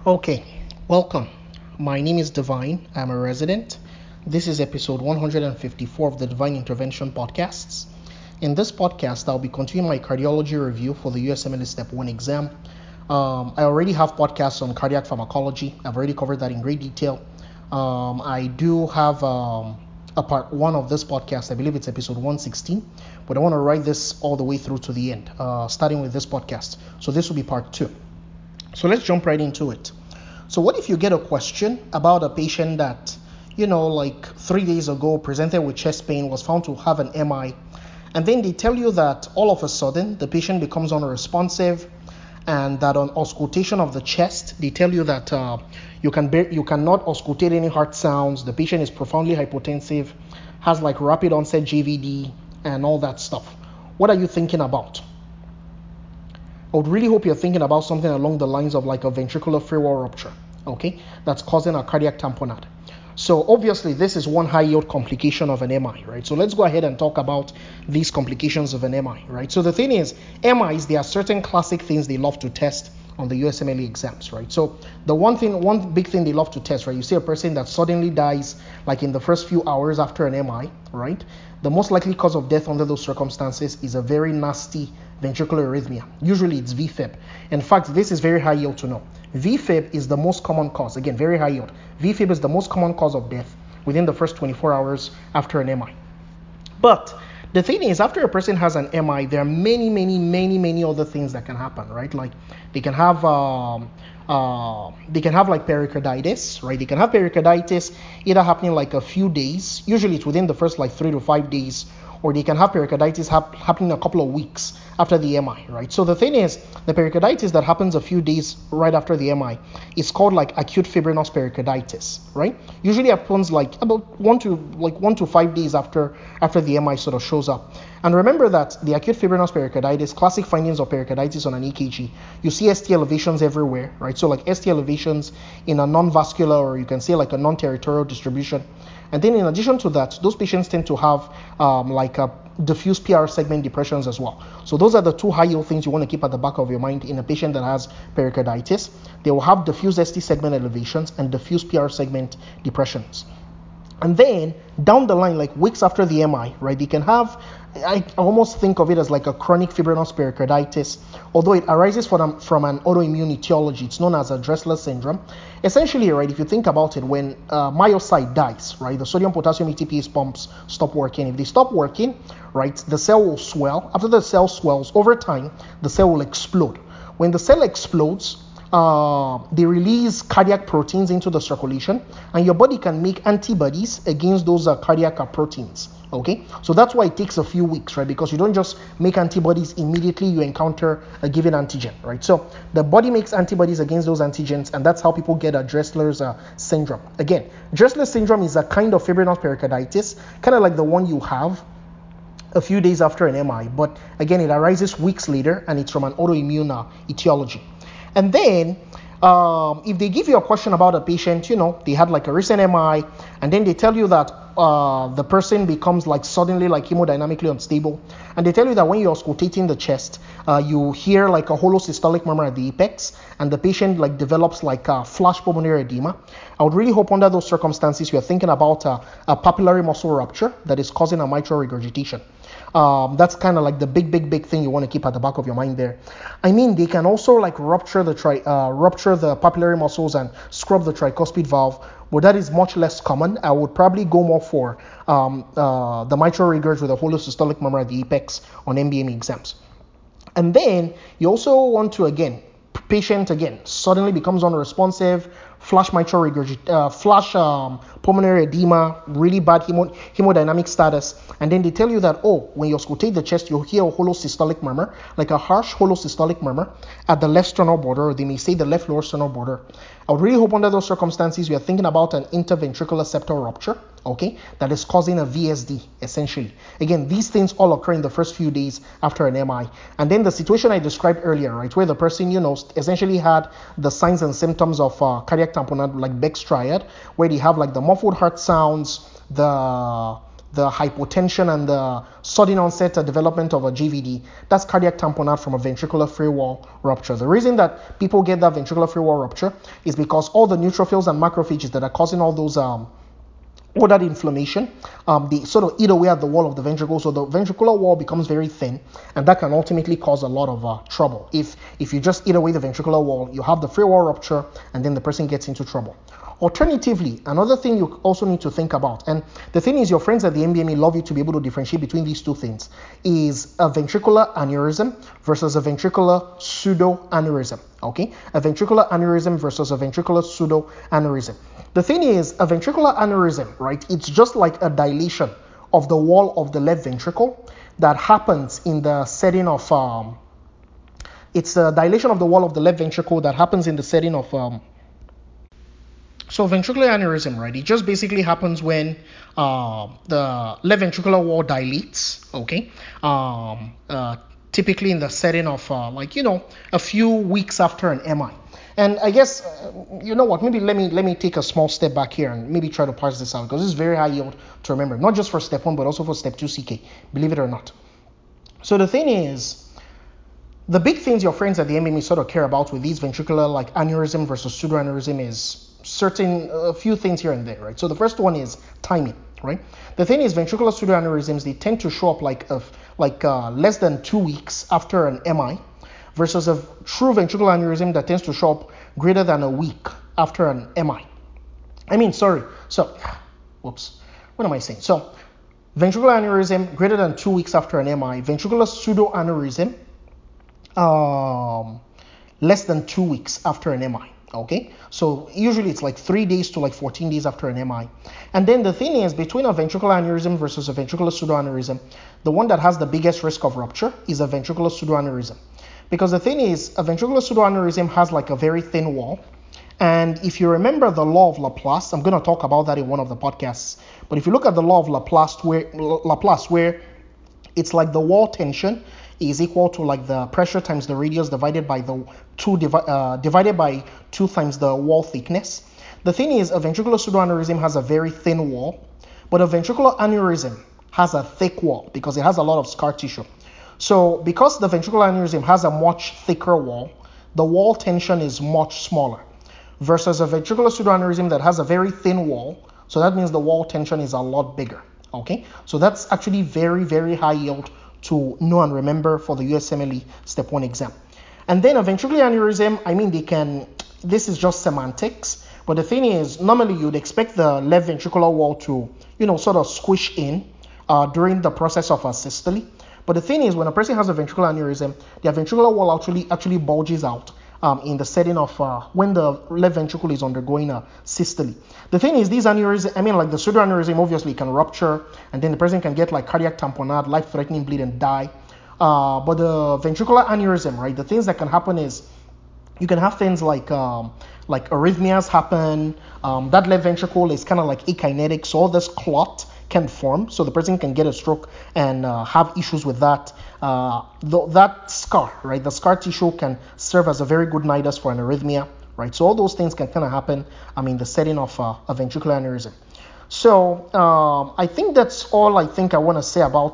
Okay, welcome. My name is Divine. I'm a resident. This is episode 154 of the Divine Intervention Podcasts. In this podcast, I'll be continuing my cardiology review for the USMLE Step 1 exam. I already have podcasts on cardiac pharmacology. I've already covered that in great detail. I do have a part 1 of this podcast. I believe it's episode 116, but I want to write this all the way through to the end, starting with this podcast. So this will be part 2. So let's jump right into it. So what if you get a question about a patient that, like 3 days ago presented with chest pain, was found to have an MI, and then they tell you that all of a sudden the patient becomes unresponsive, and that on auscultation of the chest, they tell you that you cannot auscultate any heart sounds, the patient is profoundly hypotensive, has like rapid onset JVD, and all that stuff. What are you thinking about? I would really hope you're thinking about something along the lines of like a ventricular free wall rupture, okay, that's causing a cardiac tamponade. So obviously this is one high yield complication of an MI, right? So let's go ahead and talk about these complications of an MI, right? So the thing is, MIs, there are certain classic things they love to test on the USMLE exams, right? So the one big thing they love to test, right? You see a person that suddenly dies like in the first few hours after an MI, right? The most likely cause of death under those circumstances is a very nasty ventricular arrhythmia. Usually it's VFib. In fact, this is very high yield to know. VFib is the most common cause. Again, very high yield. VFib is the most common cause of death within the first 24 hours after an MI. But the thing is, after a person has an MI, there are many other things that can happen, right? Like they can have like pericarditis, right? They can have pericarditis either happening like a few days, usually it's within the first like 3 to 5 days, or they can have pericarditis happening a couple of weeks after the MI, right? So the thing is, the pericarditis that happens a few days right after the MI is called like acute fibrinous pericarditis, right? Usually happens like about 1 to 5 days after the MI sort of shows up. And remember that the acute fibrinous pericarditis, classic findings of pericarditis on an EKG, you see ST elevations everywhere, right? So like ST elevations in a non-vascular, or you can say like a non-territorial distribution. And then in addition to that, those patients tend to have like a diffuse PR segment depressions as well. So those are the two high yield things you want to keep at the back of your mind in a patient that has pericarditis. They will have diffuse ST segment elevations and diffuse PR segment depressions. And then down the line, like weeks after the MI, right, they can have, I almost think of it as like a chronic fibrinous pericarditis, although it arises from an autoimmune etiology. It's known as a Dressler syndrome. Essentially, right, if you think about it, when myocyte dies, right, the sodium potassium ATPase pumps stop working. If they stop working, right, the cell will swell. After the cell swells, over time, the cell will explode. When the cell explodes, they release cardiac proteins into the circulation, and your body can make antibodies against those cardiac proteins. Okay, so that's why it takes a few weeks, right? Because you don't just make antibodies immediately you encounter a given antigen, right? So the body makes antibodies against those antigens, and that's how people get a Dressler's syndrome. Again, Dressler's syndrome is a kind of fibrinous pericarditis, kind of like the one you have a few days after an MI, but again, it arises weeks later, and it's from an autoimmune etiology. And then if they give you a question about a patient, they had like a recent MI, and then they tell you that the person becomes like suddenly like hemodynamically unstable, and they tell you that when you're auscultating the chest, you hear like a holosystolic murmur at the apex, and the patient like develops like a flash pulmonary edema. I would really hope under those circumstances you're thinking about a papillary muscle rupture that is causing a mitral regurgitation. That's kind of like the big thing you want to keep at the back of your mind there. I mean, they can also like rupture the papillary muscles and scrub the tricuspid valve, but that is much less common. I would probably go more for the mitral regurg with a holosystolic murmur at the apex on MBME exams. And then you also want to, patient suddenly becomes unresponsive, flash mitral flash pulmonary edema, really bad hemodynamic status, and then they tell you that, when you auscultate the chest, you'll hear a holosystolic murmur, like a harsh holosystolic murmur at the left sternal border, or they may say the left lower sternal border. I would really hope under those circumstances we are thinking about an interventricular septal rupture, okay, that is causing a VSD, essentially. Again, these things all occur in the first few days after an MI. And then the situation I described earlier, right, where the person, essentially had the signs and symptoms of cardiac tamponade, like Beck's triad, where they have like the muffled heart sounds, the the hypotension and the sudden onset development of a GVD, that's cardiac tamponade from a ventricular free wall rupture. The reason that people get that ventricular free wall rupture is because all the neutrophils and macrophages that are causing all those all that inflammation, they sort of eat away at the wall of the ventricle, so the ventricular wall becomes very thin, and that can ultimately cause a lot of trouble. If you just eat away the ventricular wall, you have the free wall rupture, and then the person gets into trouble. Alternatively, another thing you also need to think about, and the thing is your friends at the MBME love you to be able to differentiate between these two things, is a ventricular aneurysm versus a ventricular pseudoaneurysm. Okay, a ventricular aneurysm versus a ventricular pseudoaneurysm. The thing is, a ventricular aneurysm, right, it's just like a dilation of the wall of the left ventricle that happens in the setting of, it's a dilation of the wall of the left ventricle that happens in the setting of, so ventricular aneurysm, right, it just basically happens when the left ventricular wall dilates, okay, typically in the setting of, a few weeks after an MI. And I guess, you know what, maybe let me take a small step back here and maybe try to parse this out, because this is very high yield to remember, not just for step 1, but also for step 2 CK, believe it or not. So the thing is, the big things your friends at the MBME sort of care about with these ventricular like aneurysm versus pseudoaneurysm is a few things here and there, right? So the first one is timing, right? The thing is, ventricular pseudoaneurysms, they tend to show up like less than 2 weeks after an MI, versus a true ventricular aneurysm that tends to show up greater than a week after an MI. What am I saying? So, ventricular aneurysm greater than 2 weeks after an MI, ventricular pseudoaneurysm less than 2 weeks after an MI. Okay, so usually it's like 3 days to like 14 days after an MI. And then the thing is, between a ventricular aneurysm versus a ventricular pseudoaneurysm, the one that has the biggest risk of rupture is a ventricular pseudoaneurysm. Because the thing is, a ventricular pseudoaneurysm has like a very thin wall. And if you remember the law of Laplace, I'm going to talk about that in one of the podcasts. But if you look at the law of Laplace, where it's like the wall tension is equal to like the pressure times the radius divided by the divided by 2 times the wall thickness. The thing is, a ventricular pseudoaneurysm has a very thin wall, but a ventricular aneurysm has a thick wall because it has a lot of scar tissue. So because the ventricular aneurysm has a much thicker wall, the wall tension is much smaller, versus a ventricular pseudoaneurysm that has a very thin wall, so that means the wall tension is a lot bigger. Okay, so that's actually very, very high yield to know and remember for the USMLE Step 1 exam. And then a ventricular aneurysm, this is just semantics, but the thing is, normally you'd expect the left ventricular wall to, sort of squish in during the process of a systole. But the thing is, when a person has a ventricular aneurysm, their ventricular wall actually bulges out in the setting of when the left ventricle is undergoing a systole. The thing is, these aneurysms, like the pseudoaneurysm obviously can rupture, and then the person can get like cardiac tamponade, life-threatening bleed, and die. But the ventricular aneurysm, right, the things that can happen is you can have things like arrhythmias happen. That left ventricle is kind of like akinetic, so all this clot can form, so the person can get a stroke and have issues with that. That scar, right, the scar tissue can serve as a very good nidus for an arrhythmia, right? So all those things can kind of happen, the setting of a ventricular aneurysm. So I think that's all I think I want to say about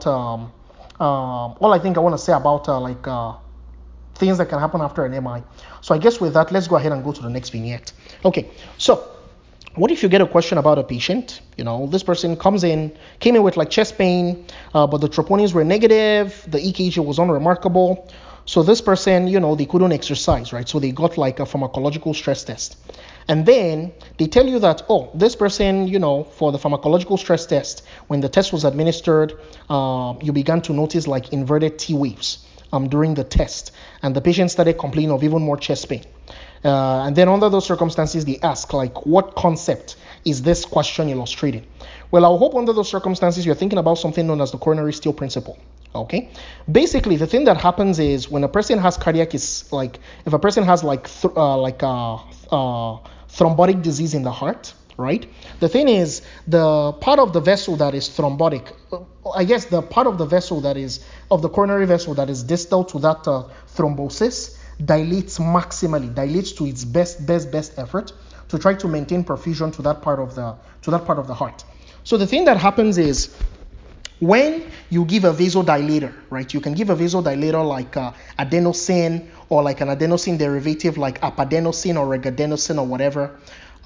things that can happen after an MI. So I guess with that, let's go ahead and go to the next vignette. Okay, so what if you get a question about a patient? This person came in with like chest pain, but the troponins were negative, the EKG was unremarkable. So this person, they couldn't exercise, right? So they got like a pharmacological stress test. And then they tell you that, this person, for the pharmacological stress test, when the test was administered, you began to notice like inverted T waves during the test. And the patient started complaining of even more chest pain. And then under those circumstances, they ask, like, what concept is this question illustrating? Well, I hope under those circumstances, you're thinking about something known as the coronary steal principle. Okay? Basically, the thing that happens is when a person has if a person has thrombotic disease in the heart, right? The thing is, the part of the vessel that is thrombotic, the part of the vessel that is, of the coronary vessel that is distal to that thrombosis, dilates to its best effort to try to maintain perfusion to that part of the heart. So the thing that happens is When you give a vasodilator, right, you can give a vasodilator like adenosine or like an adenosine derivative like apadenosine or regadenosin or whatever.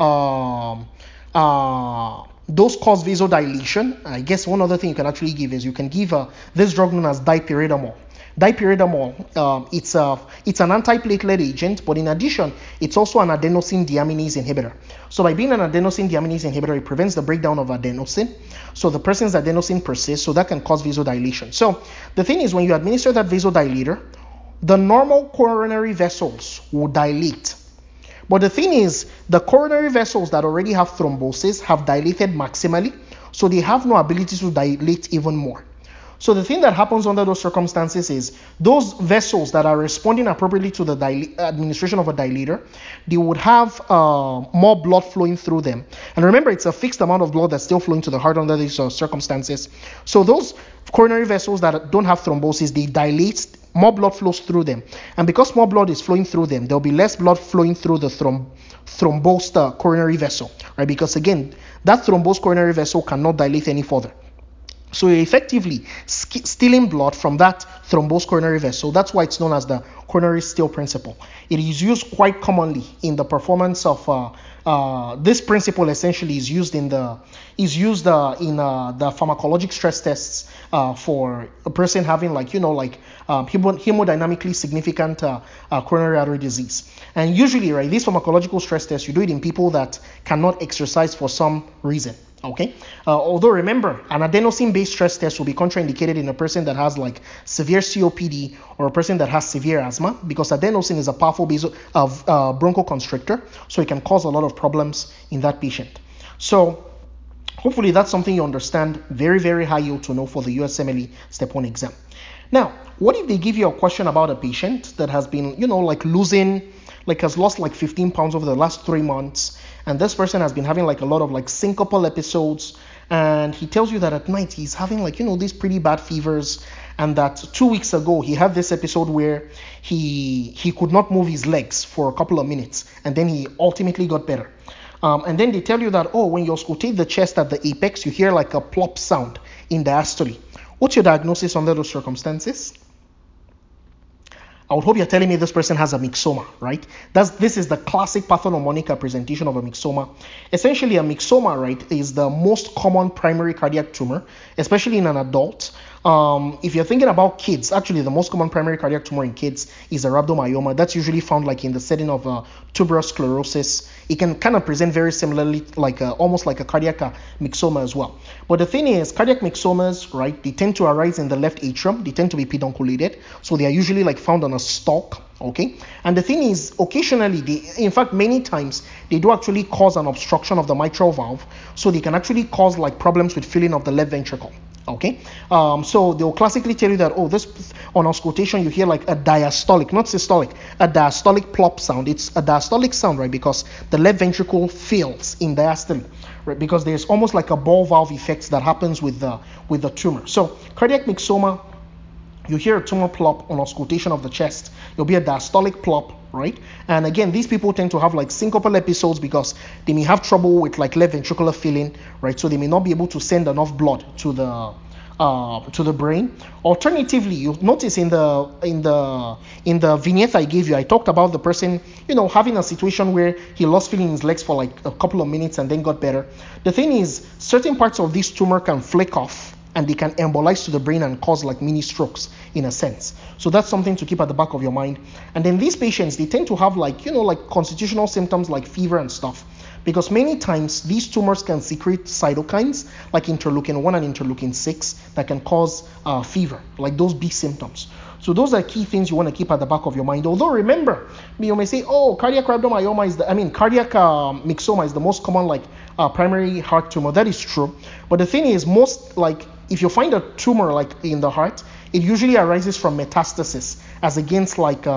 Those cause vasodilation. I guess one other thing you can actually give is you can give this drug known as dipyridamole. Dipyridamole, it's an antiplatelet agent, but in addition, it's also an adenosine deaminase inhibitor. So by being an adenosine deaminase inhibitor, it prevents the breakdown of adenosine. So the person's adenosine persists, so that can cause vasodilation. So the thing is, when you administer that vasodilator, the normal coronary vessels will dilate. But the thing is, the coronary vessels that already have thrombosis have dilated maximally, so they have no ability to dilate even more. So the thing that happens under those circumstances is those vessels that are responding appropriately to the administration of a dilator, they would have more blood flowing through them. And remember, it's a fixed amount of blood that's still flowing to the heart under these circumstances. So those coronary vessels that don't have thrombosis, they dilate, more blood flows through them. And because more blood is flowing through them, there'll be less blood flowing through the thrombosed coronary vessel, right? Because again, that thrombosed coronary vessel cannot dilate any further. So you're effectively stealing blood from that thrombosed coronary vessel. That's why it's known as the coronary steal principle. It is used quite commonly in the performance of this principle. Essentially, is used in the pharmacologic stress tests for a person having hemodynamically significant coronary artery disease. And usually, right, these pharmacological stress tests, you do it in people that cannot exercise for some reason. Okay. Although remember, an adenosine-based stress test will be contraindicated in a person that has like severe COPD or a person that has severe asthma, because adenosine is a powerful bronchoconstrictor, so it can cause a lot of problems in that patient. So hopefully that's something you understand. Very, very high yield to know for the USMLE Step 1 exam. Now, what if they give you a question about a patient that has been, has lost like 15 pounds over the last 3 months, and this person has been having like a lot of like syncopal episodes, and he tells you that at night he's having these pretty bad fevers, and that 2 weeks ago he had this episode where he could not move his legs for a couple of minutes, and then he ultimately got better. And then they tell you that, when you auscultate the chest at the apex, you hear like a plop sound in diastole. What's your diagnosis under those circumstances? I would hope you're telling me this person has a myxoma, right? This is the classic pathognomonic presentation of a myxoma. Essentially, a myxoma, right, is the most common primary cardiac tumor, especially in an adult. If you're thinking about kids, actually the most common primary cardiac tumor in kids is a rhabdomyoma. That's usually found like in the setting of tuberous sclerosis. It can kind of present very similarly, almost like a cardiac myxoma as well. But the thing is, cardiac myxomas, right, they tend to arise in the left atrium. They tend to be pedunculated, so they are usually like found on a stalk. Okay, and the thing is, occasionally, many times, they do actually cause an obstruction of the mitral valve, so they can actually cause like problems with filling of the left ventricle. Okay, so they'll classically tell you that, this on auscultation you hear like a diastolic, not systolic, a diastolic plop sound. It's a diastolic sound, right, because the left ventricle fills in diastole, right, because there's almost like a ball valve effect that happens with the tumor. So cardiac myxoma, you hear a tumor plop on auscultation of the chest. You'll be a diastolic plop, right? And again, these people tend to have like syncopal episodes because they may have trouble with like left ventricular filling, right? So they may not be able to send enough blood to the brain. Alternatively, you'll notice in the vignette I gave you, I talked about the person, having a situation where he lost feeling in his legs for like a couple of minutes and then got better. The thing is, certain parts of this tumor can flake off, and they can embolize to the brain and cause like mini strokes in a sense. So that's something to keep at the back of your mind. And then these patients, they tend to have like constitutional symptoms like fever and stuff, because many times these tumors can secrete cytokines like interleukin 1 and interleukin 6 that can cause fever, like those big symptoms. So those are key things you want to keep at the back of your mind. Although remember, you may say, cardiac rhabdomyoma cardiac myxoma is the most common primary heart tumor. That is true. But the thing is, if you find a tumor like in the heart, it usually arises from metastasis as against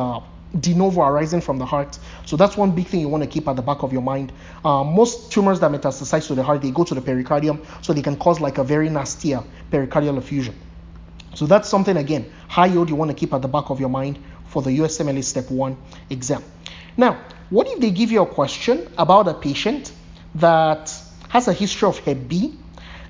de novo arising from the heart. So that's one big thing you want to keep at the back of your mind. Most tumors that metastasize to the heart, they go to the pericardium, so they can cause like a very nasty pericardial effusion. So that's something, again, high yield you want to keep at the back of your mind for the USMLE Step 1 exam. Now, what if they give you a question about a patient that has a history of Hep B,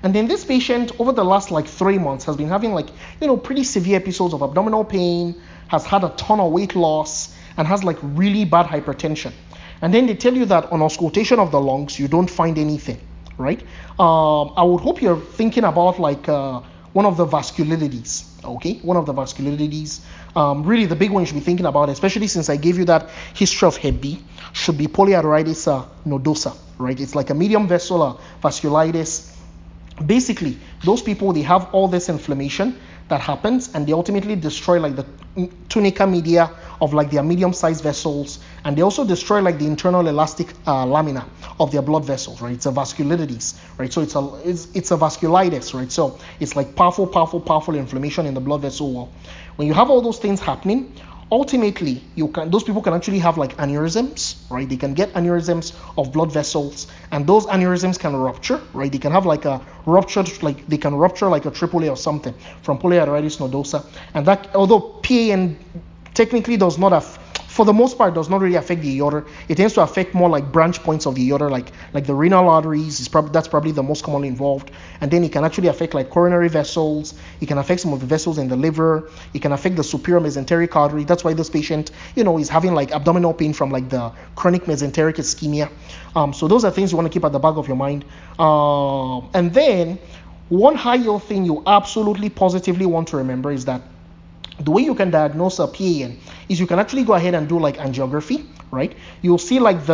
And then this patient over the last like 3 months has been having like, pretty severe episodes of abdominal pain, has had a ton of weight loss, and has like really bad hypertension. And then they tell you that on auscultation of the lungs, you don't find anything, right? I would hope you're thinking about like one of the vasculitides, okay? One of the vasculitides. Really the big one you should be thinking about, especially since I gave you that history of Hep B, should be polyarteritis nodosa, right? It's like a medium vessel vasculitis. Basically, those people, they have all this inflammation that happens, and they ultimately destroy like the tunica media of like their medium-sized vessels, and they also destroy like the internal elastic lamina of their blood vessels, right? It's a vasculitides, right? So it's a vasculitis, right? So it's like powerful inflammation in the blood vessel wall. When you have all those things happening, ultimately those people can actually have like aneurysms, right? They can get aneurysms of blood vessels, and those aneurysms can rupture, right? They can have like a ruptured, like they can rupture like a AAA or something from polyarteritis nodosa. And that, although PAN technically does not have, for the most part, does not really affect the aorta. It tends to affect more like branch points of the aorta, like the renal arteries. That's probably the most commonly involved. And then it can actually affect like coronary vessels. It can affect some of the vessels in the liver. It can affect the superior mesenteric artery. That's why this patient, is having like abdominal pain from like the chronic mesenteric ischemia. So those are things you want to keep at the back of your mind. And then one high yield thing you absolutely positively want to remember is that the way you can diagnose a PAN is you can actually go ahead and do like angiography, right? You'll see like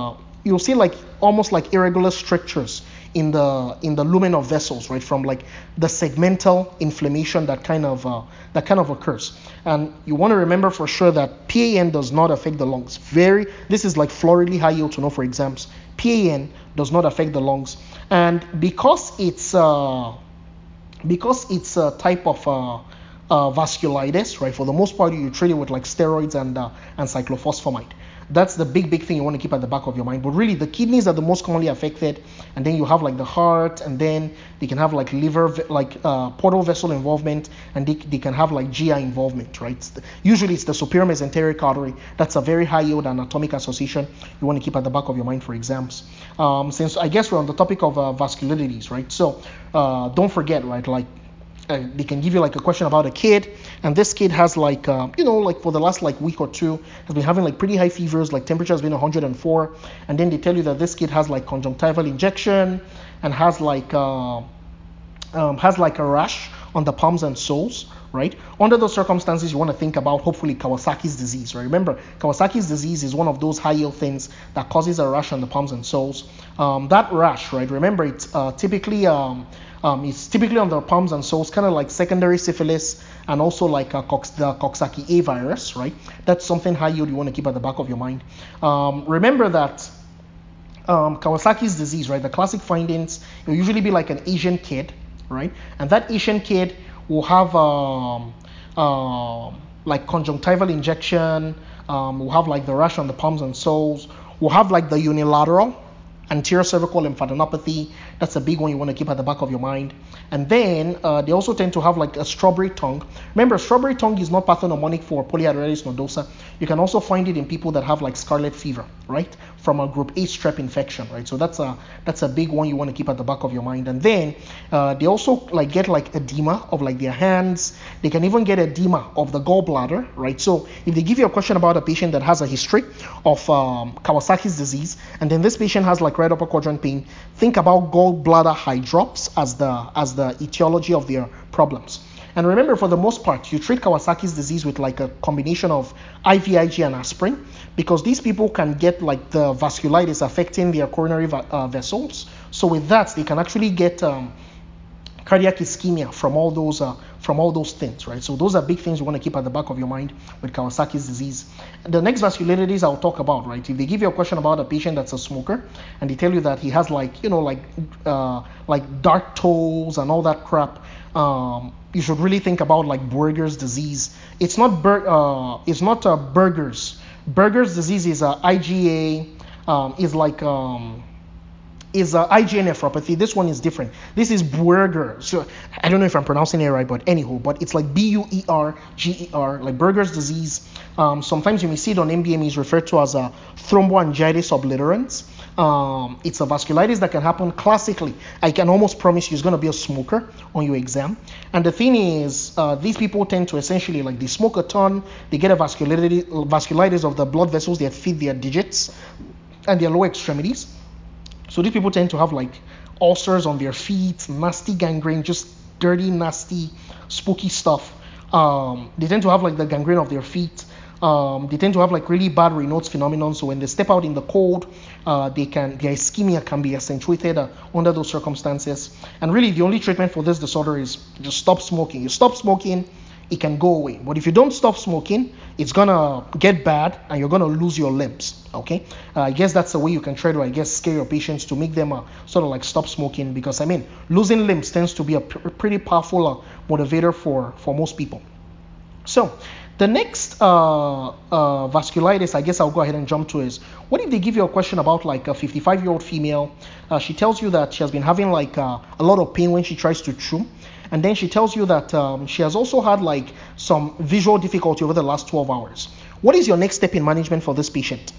almost like irregular strictures in the lumen of vessels, right? From like the segmental inflammation that kind of occurs. And you want to remember for sure that PAN does not affect the lungs. This is like floridly high yield to know for exams. PAN does not affect the lungs, and because it's a type of vasculitis, right? For the most part, you treat it with like steroids and cyclophosphamide. That's the big thing you want to keep at the back of your mind. But really, the kidneys are the most commonly affected, and then you have like the heart, and then they can have like liver, like portal vessel involvement, and they can have like GI involvement, right? Usually, it's the superior mesenteric artery. That's a very high yield anatomic association you want to keep at the back of your mind for exams. Since I guess we're on the topic of vasculitides, right? So don't forget, right? Like they can give you like a question about a kid, and this kid has like like for the last like week or two has been having like pretty high fevers, like temperature has been 104, and then they tell you that this kid has like conjunctival injection and has like a rash on the palms and soles, right? Under those circumstances, you want to think about hopefully Kawasaki's disease, right? Remember, Kawasaki's disease is one of those high yield things that causes a rash on the palms and soles. That rash, right? Remember, it's typically on the palms and soles, kind of like secondary syphilis, and also like the Coxsackie A virus, right? That's something high yield you want to keep at the back of your mind. Remember that Kawasaki's disease, right? The classic findings will usually be like an Asian kid, right? And that Asian kid will have like conjunctival injection, will have like the rash on the palms and soles, will have like the unilateral anterior cervical lymphadenopathy. That's a big one you want to keep at the back of your mind. And then they also tend to have like a strawberry tongue. Remember, strawberry tongue is not pathognomonic for polyarteritis nodosa. You can also find it in people that have like scarlet fever, right? From a group A strep infection, right? So that's a big one you want to keep at the back of your mind. And then they also like get like edema of like their hands. They can even get edema of the gallbladder, right? So if they give you a question about a patient that has a history of Kawasaki's disease, and then this patient has like right upper quadrant pain, think about gallbladder hydrops as the etiology of their problems. And remember, for the most part, you treat Kawasaki's disease with like a combination of IVIG and aspirin, because these people can get like the vasculitis affecting their coronary vessels. So with that, they can actually get cardiac ischemia from all those things, right? So those are big things you want to keep at the back of your mind with Kawasaki's disease. The next vasculitides I'll talk about, right? If they give you a question about a patient that's a smoker, and they tell you that he has like dark toes and all that crap, you should really think about like Buerger's disease. It's not Buerger's. Buerger's disease is IgA, is IgA nephropathy. This one is different. This is Buerger. So I don't know if I'm pronouncing it right, but anyhow, but it's like Buerger, like Buerger's disease. Sometimes you may see it on MBM is referred to as a thromboangiitis obliterans. It's a vasculitis that can happen classically. I can almost promise you it's going to be a smoker on your exam. And the thing is, these people tend to essentially, like, they smoke a ton, they get a vasculitis of the blood vessels that feed their digits and their lower extremities. So these people tend to have like ulcers on their feet, nasty gangrene, just dirty, nasty, spooky stuff. They tend to have like the gangrene of their feet. They tend to have like really bad Raynaud's phenomenon. So when they step out in the cold, their ischemia can be accentuated under those circumstances. And really, the only treatment for this disorder is just stop smoking. You stop smoking, it can go away. But if you don't stop smoking, it's gonna get bad and you're gonna lose your limbs. Okay, I guess that's the way you can try to, scare your patients to make them sort of like stop smoking, because losing limbs tends to be a pretty powerful motivator for most people. So the next vasculitis, I guess I'll go ahead and jump to, is what if they give you a question about like a 55-year-old female? She tells you that she has been having like a lot of pain when she tries to chew. And then she tells you that she has also had like some visual difficulty over the last 12 hours. What is your next step in management for this patient?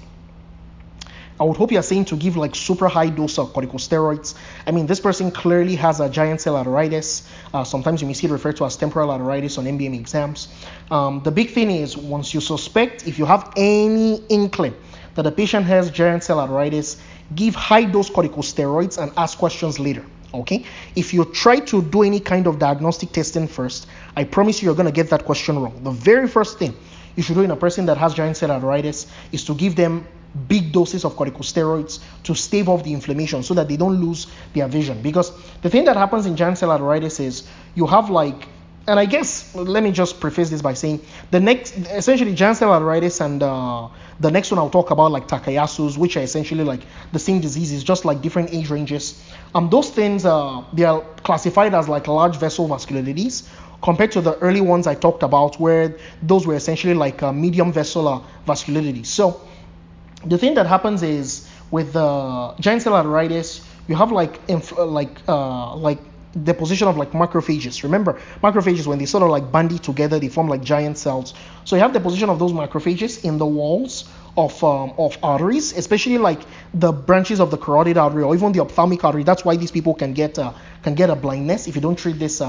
I would hope you're saying to give like super high dose of corticosteroids. This person clearly has a giant cell arteritis. Sometimes you may see it referred to as temporal arteritis on MBM exams. The big thing is, once you suspect, if you have any inkling that the patient has giant cell arteritis, give high dose corticosteroids and ask questions later. Okay, if you try to do any kind of diagnostic testing first, I promise you're going to get that question wrong. The very first thing you should do in a person that has giant cell arteritis is to give them big doses of corticosteroids to stave off the inflammation so that they don't lose their vision. Because the thing that happens in giant cell arteritis is you have like, and I guess let me just preface this by saying essentially giant cell arteritis and the next one I'll talk about, like Takayasu's, which are essentially like the same diseases, just like different age ranges. Those things they are classified as like large vessel vasculitides, compared to the early ones I talked about, where those were essentially like medium vessel vasculitides. So the thing that happens is with giant cell arteritis, you have like deposition of like macrophages. Remember, macrophages, when they sort of like bandy together, they form like giant cells. So you have deposition of those macrophages in the walls of arteries, especially like the branches of the carotid artery or even the ophthalmic artery. That's why these people can get a blindness if you don't treat this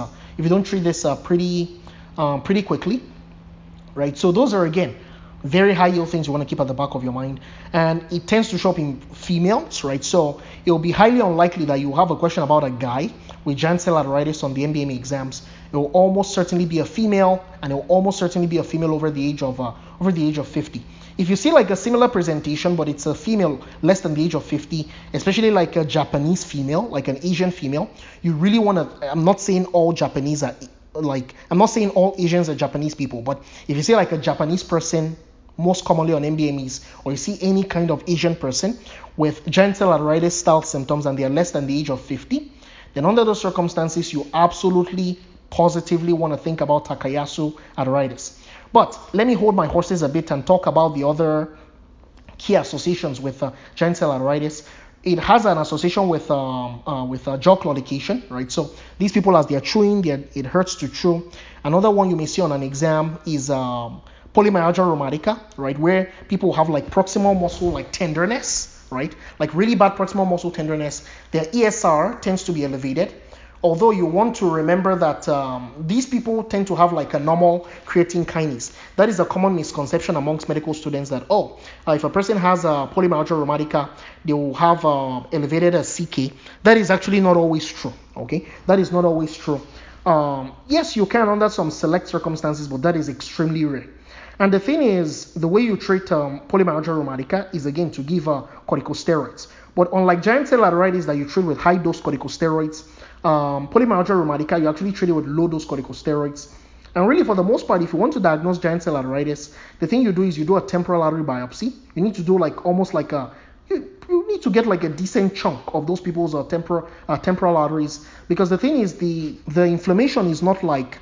pretty quickly, right? So those are, again, very high yield things you want to keep at the back of your mind, and it tends to show up in females, right? So it will be highly unlikely that you have a question about a guy with giant cell arteritis on the MBME exams. It will almost certainly be a female, and it will almost certainly be a female over the age of 50. If you see like a similar presentation, but it's a female less than the age of 50, especially like a Japanese female, like an Asian female, you really want to, I'm not saying all Japanese are I'm not saying all Asians are Japanese people, but if you see like a Japanese person, most commonly on MBMEs, or you see any kind of Asian person with giant cell arteritis style symptoms and they are less than the age of 50, then under those circumstances, you absolutely positively want to think about Takayasu arteritis. But let me hold my horses a bit and talk about the other key associations with giant cell arteritis. It has an association with jaw claudication, right? So these people, as they are chewing, it hurts to chew. Another one you may see on an exam is polymyalgia rheumatica, right, where people have like proximal muscle like tenderness, right, like really bad proximal muscle tenderness. Their ESR tends to be elevated, although you want to remember that these people tend to have like a normal creatine kinase. That is a common misconception amongst medical students, that if a person has polymyalgia rheumatica, they will have elevated CK. That is actually not always true. Okay, that is not always true. Yes, you can under some select circumstances, but that is extremely rare. And the thing is, the way you treat polymyalgia rheumatica is, again, to give corticosteroids. But unlike giant cell arteritis that you treat with high dose corticosteroids, polymyalgia rheumatica, you actually treat it with low dose corticosteroids. And really, for the most part, if you want to diagnose giant cell arteritis, the thing you do is you do a temporal artery biopsy. You need to do like almost like you need to get like a decent chunk of those people's temporal arteries, because the thing is, the inflammation is not like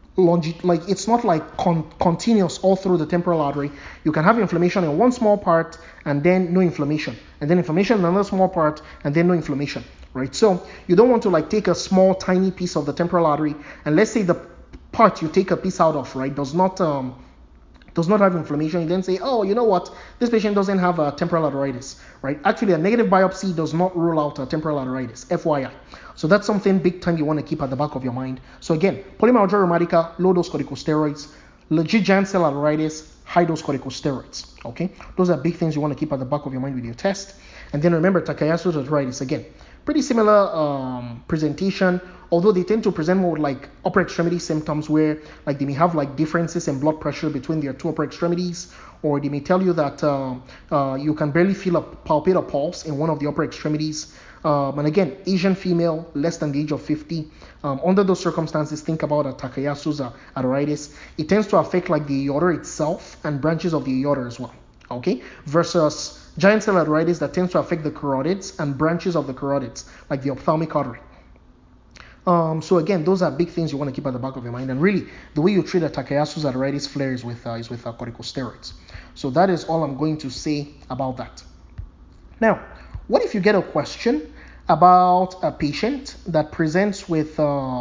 it's not like continuous all through the temporal artery. You can have inflammation in one small part and then no inflammation, and then inflammation in another small part and then no inflammation, right? So you don't want to like take a small tiny piece of the temporal artery, and let's say the part you take a piece out of, right, does not does not have inflammation, you then say, oh, you know what, this patient doesn't have a temporal arteritis, right? Actually, a negative biopsy does not rule out a temporal arteritis, FYI. So that's something big time you want to keep at the back of your mind. So again, polymyalgia rheumatica, low dose corticosteroids, legit giant cell arteritis, high dose corticosteroids. Okay, those are big things you want to keep at the back of your mind with your test. And then remember, Takayasu's arteritis, again, pretty similar presentation, although they tend to present more with like upper extremity symptoms where like they may have like differences in blood pressure between their two upper extremities, or they may tell you that you can barely feel palpate a pulse in one of the upper extremities. And again, Asian female, less than the age of 50. Under those circumstances, think about a Takayasu's arteritis. It tends to affect like the aorta itself and branches of the aorta as well. Okay, versus giant cell arteritis that tends to affect the carotids and branches of the carotids, like the ophthalmic artery. So again, those are big things you want to keep at the back of your mind. And really, the way you treat a Takayasu's arteritis flare is with corticosteroids. So that is all I'm going to say about that. Now, what if you get a question about a patient that presents with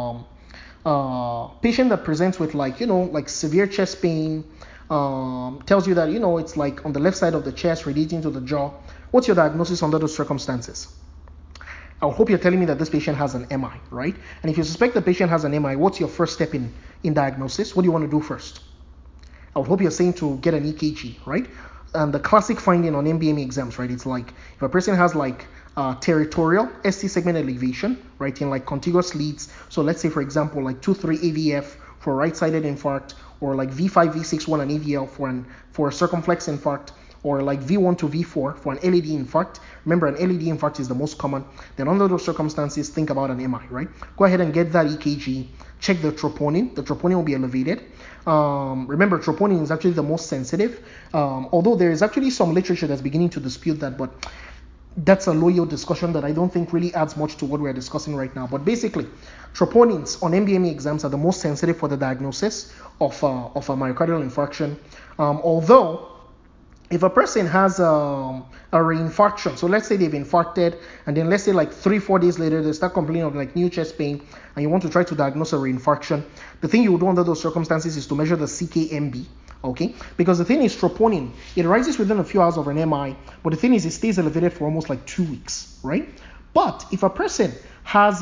like severe chest pain, tells you that it's like on the left side of the chest radiating to the jaw? What's your diagnosis under those circumstances? I hope you're telling me that this patient has an MI, right? And if you suspect the patient has an MI, what's your first step in diagnosis? What do you want to do first? I hope you're saying to get an EKG, right? And the classic finding on MBME exams, right? It's like if a person has like territorial ST segment elevation, right, in like contiguous leads. So let's say, for example, like 2-3 AVF for right-sided infarct, or like V5, V6, 1 and AVL for a circumflex infarct, or like V1 to V4 for an LAD infarct. Remember, an LAD infarct is the most common. Then under those circumstances, think about an MI, right? Go ahead and get that EKG. Check the troponin. The troponin will be elevated. Remember, troponin is actually the most sensitive, although there is actually some literature that's beginning to dispute that, but that's a low-yield discussion that I don't think really adds much to what we're discussing right now. But basically, troponins on MBME exams are the most sensitive for the diagnosis of a myocardial infarction. Although, if a person has a reinfarction, so let's say they've infarcted, and then let's say like 3-4 days later they start complaining of like new chest pain, and you want to try to diagnose a reinfarction, the thing you would do under those circumstances is to measure the CKMB. Okay, because the thing is, troponin, it rises within a few hours of an MI, but the thing is, it stays elevated for almost like 2 weeks, right? But if a person has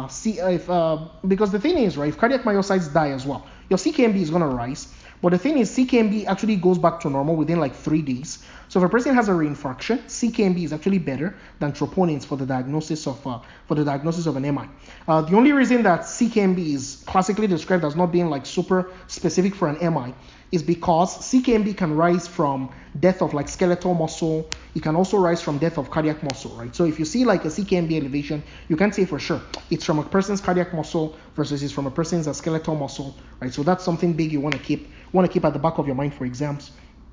because the thing is, right, if cardiac myocytes die as well, your CKMB is going to rise. But the thing is, CKMB actually goes back to normal within like 3 days. So if a person has a reinfarction, CKMB is actually better than troponins for the diagnosis of an MI. The only reason that CKMB is classically described as not being like super specific for an MI is because CKMB can rise from death of like skeletal muscle. It can also rise from death of cardiac muscle, right? So if you see like a CKMB elevation, you can't say for sure it's from a person's cardiac muscle versus it's from a person's skeletal muscle, right? So that's something big you want to keep at the back of your mind for exams.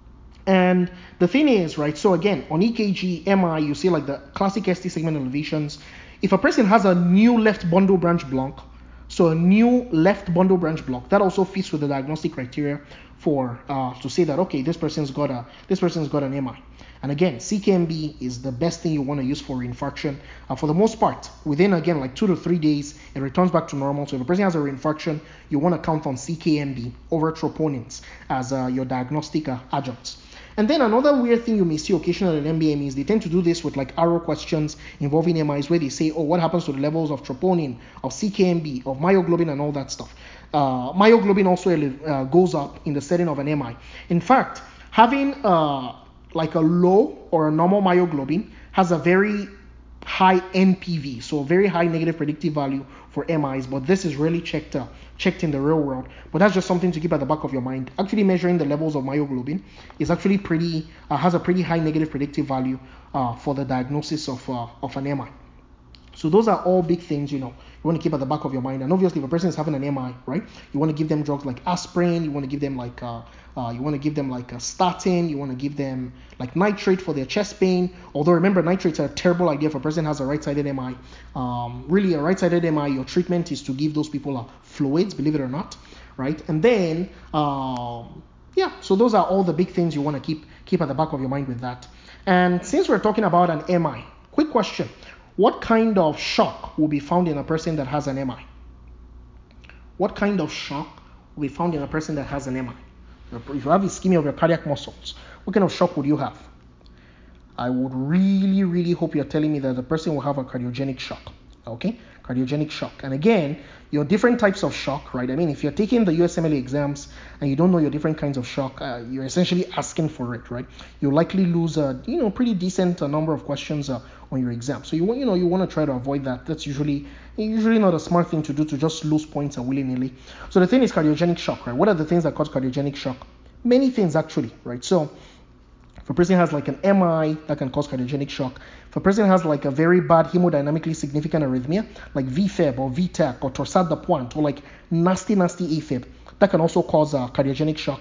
And the thing is, right, so again, on EKG, MI, you see like the classic ST segment elevations. If a person has a new left bundle branch block, so a new left bundle branch block, that also fits with the diagnostic criteria for to say that, okay, this person's got an MI. And again, CKMB is the best thing you want to use for reinfarction. For the most part, within again like 2 to 3 days, it returns back to normal. So if a person has a reinfarction, you want to count on CKMB over troponins as your diagnostic adjuncts. And then another weird thing you may see occasionally in MBME is they tend to do this with like arrow questions involving MIs, where they say, oh, what happens to the levels of troponin, of CKMB, of myoglobin, and all that stuff. Myoglobin also goes up in the setting of an MI. In fact, having like a low or a normal myoglobin has a very high NPV, so very high negative predictive value for MIs, but this is really checked in the real world. But that's just something to keep at the back of your mind. Actually measuring the levels of myoglobin is actually has a pretty high negative predictive value for the diagnosis of an MI. So those are all big things, you want to keep at the back of your mind. And obviously, if a person is having an MI, right, you want to give them drugs like aspirin. You want to give them like a statin. You want to give them like nitrate for their chest pain. Although remember, nitrates are a terrible idea if a person has a right-sided MI. Really, a right-sided MI, your treatment is to give those people fluids, believe it or not, right? And then, so those are all the big things you want to keep at the back of your mind with that. And since we're talking about an MI, quick question. What kind of shock will be found in a person that has an MI? What kind of shock will be found in a person that has an MI? If you have ischemia of your cardiac muscles, what kind of shock would you have? I would really, really hope you're telling me that the person will have a cardiogenic shock. Okay, cardiogenic shock. And again, your different types of shock, right? I mean, if you're taking the USMLE exams and you don't know your different kinds of shock, you're essentially asking for it, right? You'll likely lose a pretty decent number of questions on your exam. So you want to try to avoid that. That's usually not a smart thing to do, to just lose points willy-nilly. So the thing is cardiogenic shock, right? What are the things that cause cardiogenic shock? Many things actually, right? So if a person has like an MI, that can cause cardiogenic shock. If a person has like a very bad hemodynamically significant arrhythmia, like VFib or VTAC or torsade de pointe or like nasty AFib, that can also cause cardiogenic shock.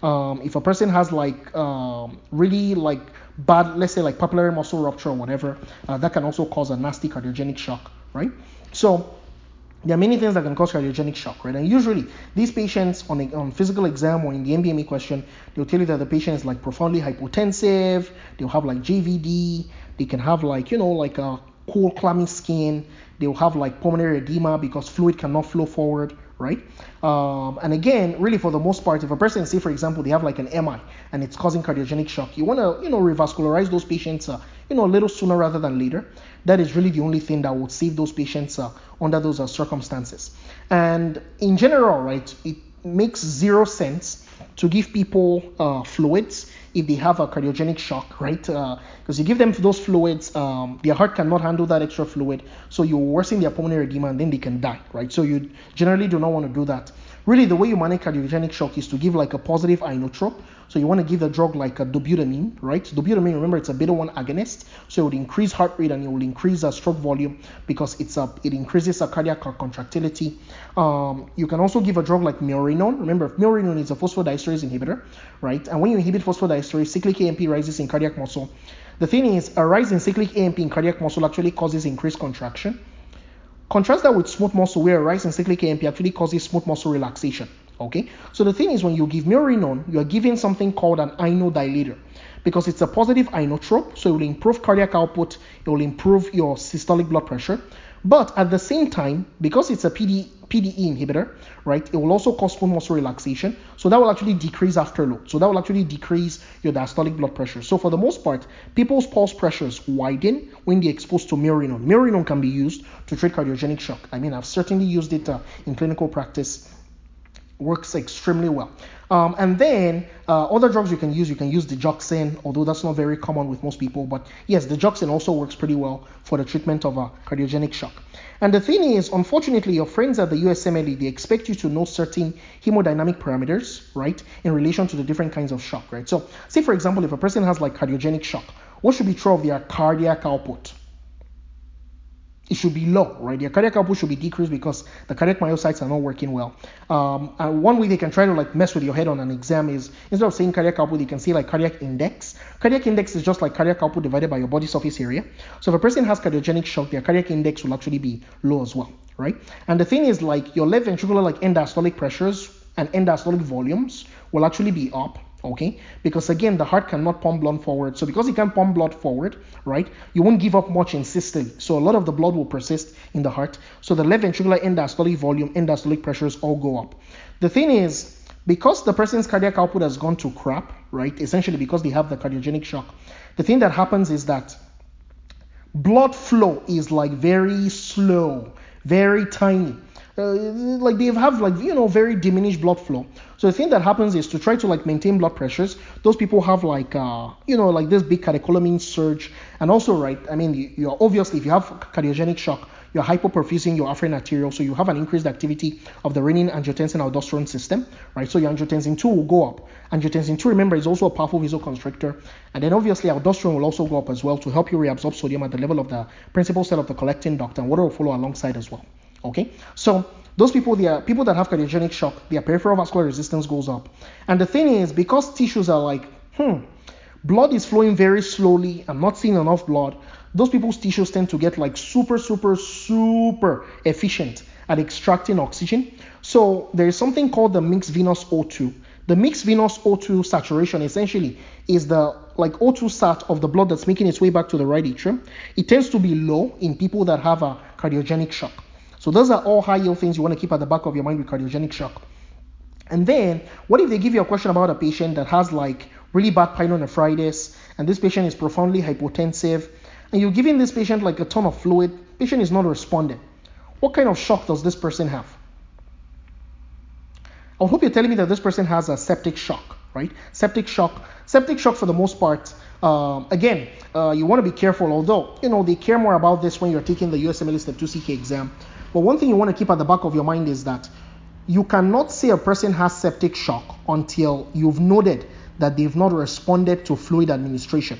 If a person has like really like bad, let's say like papillary muscle rupture or whatever, that can also cause a nasty cardiogenic shock, right? So there are many things that can cause cardiogenic shock, right? And usually these patients on physical exam or in the NBME question, they'll tell you that the patient is like profoundly hypotensive, they'll have like JVD, they can have like, like a cold clammy skin, they'll have like pulmonary edema because fluid cannot flow forward, right? And again, really for the most part, if a person, say for example, they have like an MI and it's causing cardiogenic shock, you want to, revascularize those patients, a little sooner rather than later. That is really the only thing that would save those patients under those circumstances. And in general, right, it makes zero sense to give people fluids if they have a cardiogenic shock, right? Because you give them those fluids, their heart cannot handle that extra fluid, so you worsen their pulmonary edema and then they can die, right? So you generally do not want to do that. Really, the way you manage cardiogenic shock is to give like a positive inotrope. So you want to give a drug like a dobutamine, right? Dobutamine, remember, it's a beta-1 agonist, so it would increase heart rate and it will increase stroke volume because it increases cardiac contractility. You can also give a drug like milrinone. Remember, milrinone is a phosphodiesterase inhibitor, right? And when you inhibit phosphodiesterase, cyclic AMP rises in cardiac muscle. The thing is, a rise in cyclic AMP in cardiac muscle actually causes increased contraction. Contrast that with smooth muscle, where a rise in cyclic AMP actually causes smooth muscle relaxation. Okay, so the thing is, when you give milrinone, you are giving something called an inodilator because it's a positive inotrope, so it will improve cardiac output, it will improve your systolic blood pressure. But at the same time, because it's a PDE inhibitor, right, it will also cause smooth muscle relaxation. So that will actually decrease afterload. So that will actually decrease your diastolic blood pressure. So for the most part, people's pulse pressures widen when they're exposed to milrinone. Milrinone can be used to treat cardiogenic shock. I mean, I've certainly used it in clinical practice. Works extremely well. And then other drugs you can use digoxin, although that's not very common with most people. But yes, digoxin also works pretty well for the treatment of cardiogenic shock. And the thing is, unfortunately, your friends at the USMLE, they expect you to know certain hemodynamic parameters, right, in relation to the different kinds of shock, right? So say, for example, if a person has like cardiogenic shock, what should be true of their cardiac output? It should be low, right? Their cardiac output should be decreased because the cardiac myocytes are not working well. And one way they can try to like mess with your head on an exam is, instead of saying cardiac output, you can say like cardiac index. Cardiac index is just like cardiac output divided by your body surface area. So if a person has cardiogenic shock, their cardiac index will actually be low as well, right? And the thing is, like, your left ventricular like end diastolic pressures and end diastolic volumes will actually be up. Okay, because again, the heart cannot pump blood forward. So because it can't pump blood forward, right, you won't give up much in systole. So a lot of the blood will persist in the heart. So the left ventricular end diastolic volume, end diastolic pressures all go up. The thing is, because the person's cardiac output has gone to crap, right, essentially because they have the cardiogenic shock, the thing that happens is that blood flow is like very slow, very tiny. Like they have like, very diminished blood flow. So the thing that happens is, to try to like maintain blood pressures, those people have like like this big catecholamine surge. And also, right, I mean, you're obviously, if you have cardiogenic shock, you're hypoperfusing your afferent arteriole, so you have an increased activity of the renin, angiotensin, aldosterone system, right? So your angiotensin 2 will go up. Angiotensin 2, remember, is also a powerful vasoconstrictor. And then obviously aldosterone will also go up as well to help you reabsorb sodium at the level of the principal cell of the collecting duct, and water will follow alongside as well. Okay, so those people, they are people that have cardiogenic shock, their peripheral vascular resistance goes up. And the thing is, because tissues are like, blood is flowing very slowly, I'm not seeing enough blood, those people's tissues tend to get like super efficient at extracting oxygen. So there is something called the mixed venous O2. The mixed venous O2 saturation essentially is the like O2 sat of the blood that's making its way back to the right atrium. It tends to be low in people that have a cardiogenic shock. So those are all high yield things you want to keep at the back of your mind with cardiogenic shock. And then, what if they give you a question about a patient that has like really bad pyelonephritis, and this patient is profoundly hypotensive, and you're giving this patient like a ton of fluid, patient is not responding. What kind of shock does this person have? I hope you're telling me that this person has a septic shock, right? Septic shock for the most part, again, you want to be careful, although, they care more about this when you're taking the USMLE Step 2 CK exam. But one thing you want to keep at the back of your mind is that you cannot say a person has septic shock until you've noted that they've not responded to fluid administration.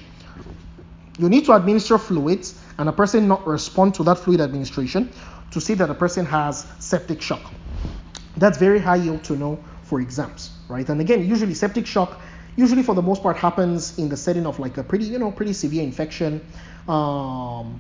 You need to administer fluids and a person not respond to that fluid administration to say that a person has septic shock. That's very high yield to know for exams, right? And again, usually septic shock, for the most part, happens in the setting of like a pretty severe infection. So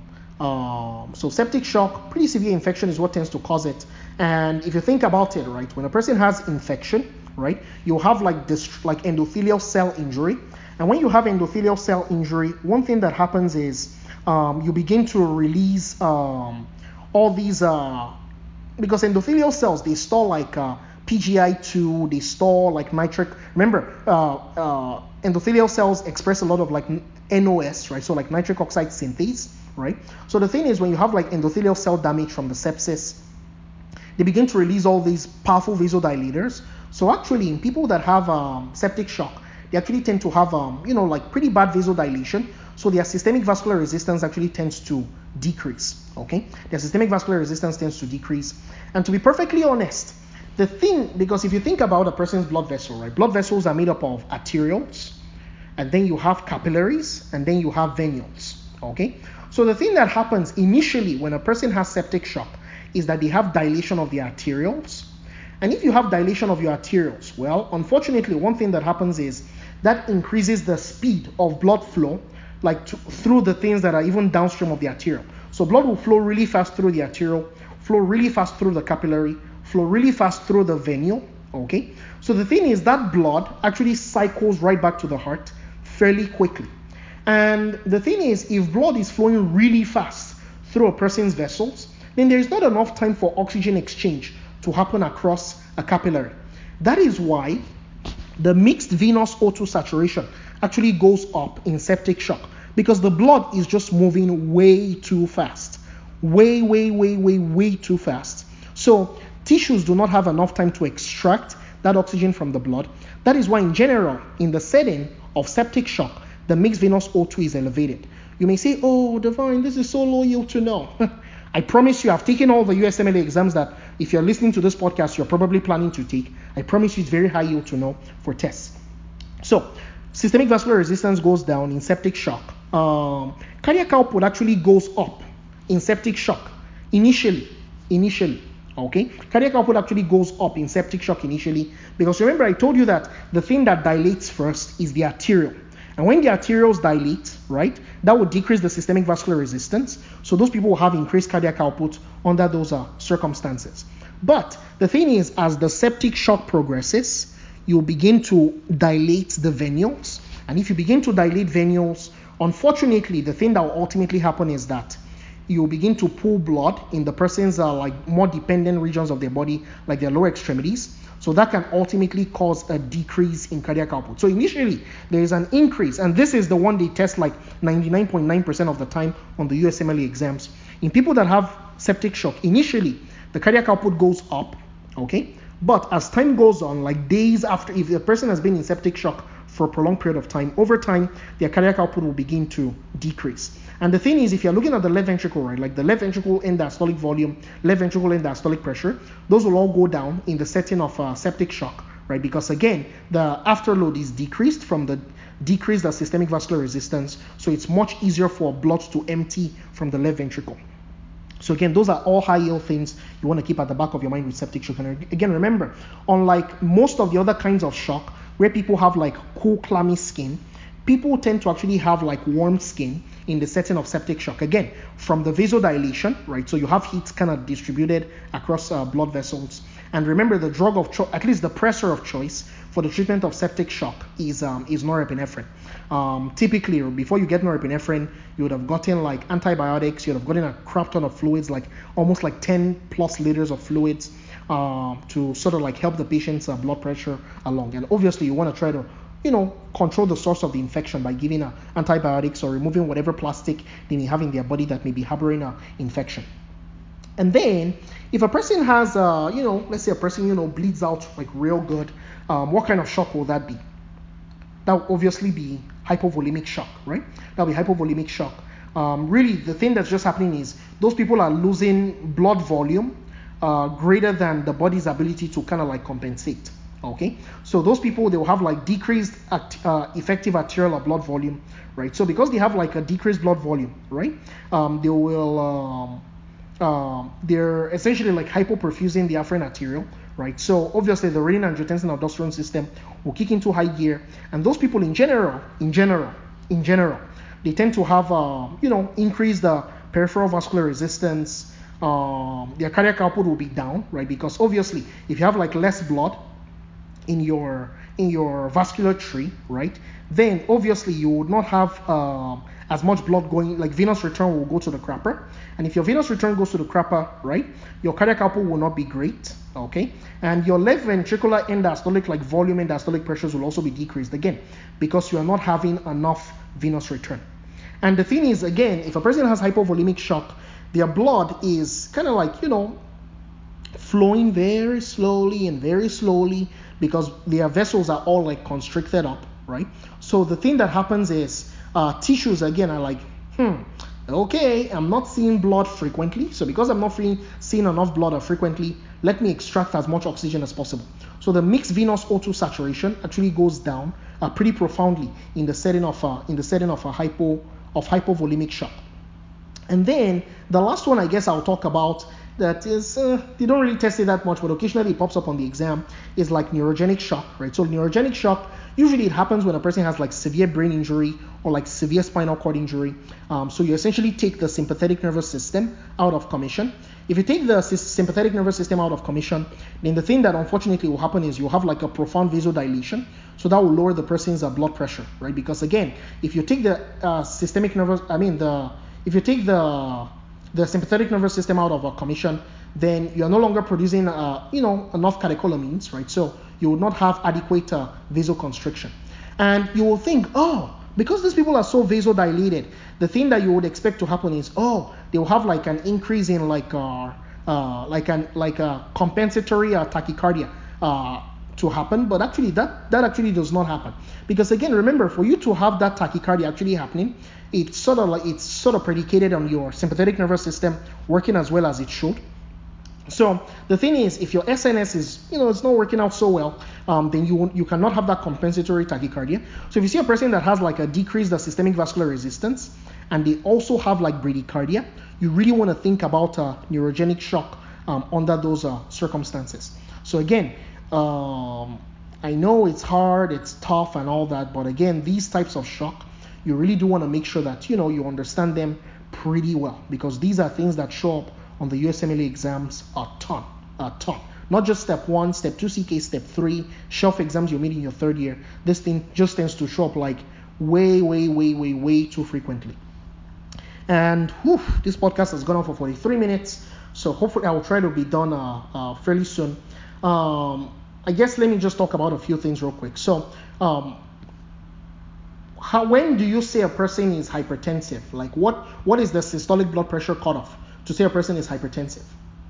septic shock, pretty severe infection is what tends to cause it. And if you think about it, right, when a person has infection, right, you have like this like endothelial cell injury. And when you have endothelial cell injury, one thing that happens is you begin to release all these because endothelial cells, they store like PGI2, they store like nitric. Remember, endothelial cells express a lot of like NOS, right? So like nitric oxide synthase, right? So the thing is, when you have like endothelial cell damage from the sepsis, they begin to release all these powerful vasodilators. So actually, in people that have septic shock, they actually tend to have like pretty bad vasodilation. So their systemic vascular resistance actually tends to decrease, okay? Their systemic vascular resistance tends to decrease. And to be perfectly honest, the thing, because if you think about a person's blood vessel, right? Blood vessels are made up of arterioles, and then you have capillaries, and then you have venules, okay? So the thing that happens initially when a person has septic shock is that they have dilation of the arterioles. And if you have dilation of your arterioles, well, unfortunately, one thing that happens is that increases the speed of blood flow through the things that are even downstream of the arteriole. So blood will flow really fast through the arteriole, flow really fast through the capillary, flow really fast through the venule, okay? So the thing is that blood actually cycles right back to the heart fairly quickly. And the thing is, if blood is flowing really fast through a person's vessels, then there is not enough time for oxygen exchange to happen across a capillary. That is why the mixed venous O2 saturation actually goes up in septic shock, because the blood is just moving way too fast. Way too fast. So tissues do not have enough time to extract that oxygen from the blood. That is why in general, in the setting of septic shock, the mixed venous O2 is elevated. You may say, oh, Divine, this is so low yield to know. I promise you, I've taken all the USMLE exams that if you're listening to this podcast, you're probably planning to take. I promise you it's very high yield to know for tests. So, systemic vascular resistance goes down in septic shock. Cardiac output actually goes up in septic shock initially. Okay? Cardiac output actually goes up in septic shock initially, because remember I told you that the thing that dilates first is the arteriole. And when the arterioles dilate, right, that would decrease the systemic vascular resistance. So those people will have increased cardiac output under those circumstances. But the thing is, as the septic shock progresses, you begin to dilate the venules. And if you begin to dilate venules, unfortunately, the thing that will ultimately happen is that you begin to pull blood in the person's like more dependent regions of their body, like their lower extremities. So that can ultimately cause a decrease in cardiac output. So initially, there is an increase, and this is the one they test like 99.9% of the time on the USMLE exams. In people that have septic shock, initially, the cardiac output goes up, okay? But as time goes on, like days after, if the person has been in septic shock for a prolonged period of time, over time, their cardiac output will begin to decrease. And the thing is, if you're looking at the left ventricle, right, like the left ventricle end diastolic volume, left ventricle end diastolic pressure, those will all go down in the setting of septic shock, right? Because again, the afterload is decreased from the decreased systemic vascular resistance, so it's much easier for blood to empty from the left ventricle. So again, those are all high yield things you want to keep at the back of your mind with septic shock. And again, remember, unlike most of the other kinds of shock, where people have like cool, clammy skin, people tend to actually have like warm skin in the setting of septic shock. Again, from the vasodilation, right? So you have heat kind of distributed across blood vessels. And remember, the drug of choice, at least the pressor of choice for the treatment of septic shock is norepinephrine. Typically, before you get norepinephrine, you would have gotten like antibiotics, you would have gotten a crap ton of fluids, like almost like 10 plus liters of fluids. to sort of like help the patient's blood pressure along. And obviously you want to try to control the source of the infection by giving antibiotics or removing whatever plastic they may have in their body that may be harboring an infection. And then if a person has, let's say a person, bleeds out like real good, what kind of shock will that be? That will obviously be hypovolemic shock, right? That will be hypovolemic shock. Really, the thing that's just happening is those people are losing blood volume greater than the body's ability to kind of like compensate. Okay, so those people, they will have like decreased effective arterial blood volume, right? So because they have like a decreased blood volume, right, they will they're essentially like hypoperfusing the afferent arterial, right? So obviously the renin-angiotensin-aldosterone system will kick into high gear, and those people in general, they tend to have increased peripheral vascular resistance. Their cardiac output will be down, right? Because obviously if you have like less blood in your vascular tree, right, then obviously you would not have as much blood going, like venous return will go to the crapper. And if your venous return goes to the crapper, right, your cardiac output will not be great, okay? And your left ventricular end diastolic, like volume and diastolic pressures will also be decreased, again, because you are not having enough venous return. And the thing is, again, if a person has hypovolemic shock, their blood is kind of like, flowing very slowly because their vessels are all like constricted up, right? So the thing that happens is tissues again are like, okay, I'm not seeing blood frequently. So because I'm not seeing enough blood frequently, let me extract as much oxygen as possible. So the mixed venous O2 saturation actually goes down pretty profoundly in the setting of hypovolemic shock. And then the last one I guess I'll talk about that is, they don't really test it that much, but occasionally it pops up on the exam, is like neurogenic shock, right? So neurogenic shock, usually it happens when a person has like severe brain injury or like severe spinal cord injury. So you essentially take the sympathetic nervous system out of commission. If you take the sympathetic nervous system out of commission, then the thing that unfortunately will happen is you'll have like a profound vasodilation. So that will lower the person's blood pressure, right? Because again, if you take the if you take the sympathetic nervous system out of commission, then you're no longer producing, enough catecholamines, right? So you would not have adequate vasoconstriction. And you will think, because these people are so vasodilated, the thing that you would expect to happen is, they will have like an increase in like a compensatory tachycardia to happen, but actually that actually does not happen. Because again, remember, for you to have that tachycardia actually happening, it's sort of predicated on your sympathetic nervous system working as well as it should. So the thing is, if your SNS is, it's not working out so well, then you cannot have that compensatory tachycardia. So if you see a person that has like a decreased systemic vascular resistance, and they also have like bradycardia, you really want to think about neurogenic shock under those circumstances. So again, I know it's hard, it's tough and all that, but again, these types of shock, you really do want to make sure that, you understand them pretty well, because these are things that show up on the USMLE exams a ton. Not just step 1, step 2 CK, step 3, shelf exams you meet in your third year. This thing just tends to show up like way too frequently. And this podcast has gone on for 43 minutes, so hopefully I will try to be done fairly soon. I guess let me just talk about a few things real quick. So, when do you say a person is hypertensive? Like what is the systolic blood pressure cutoff to say a person is hypertensive?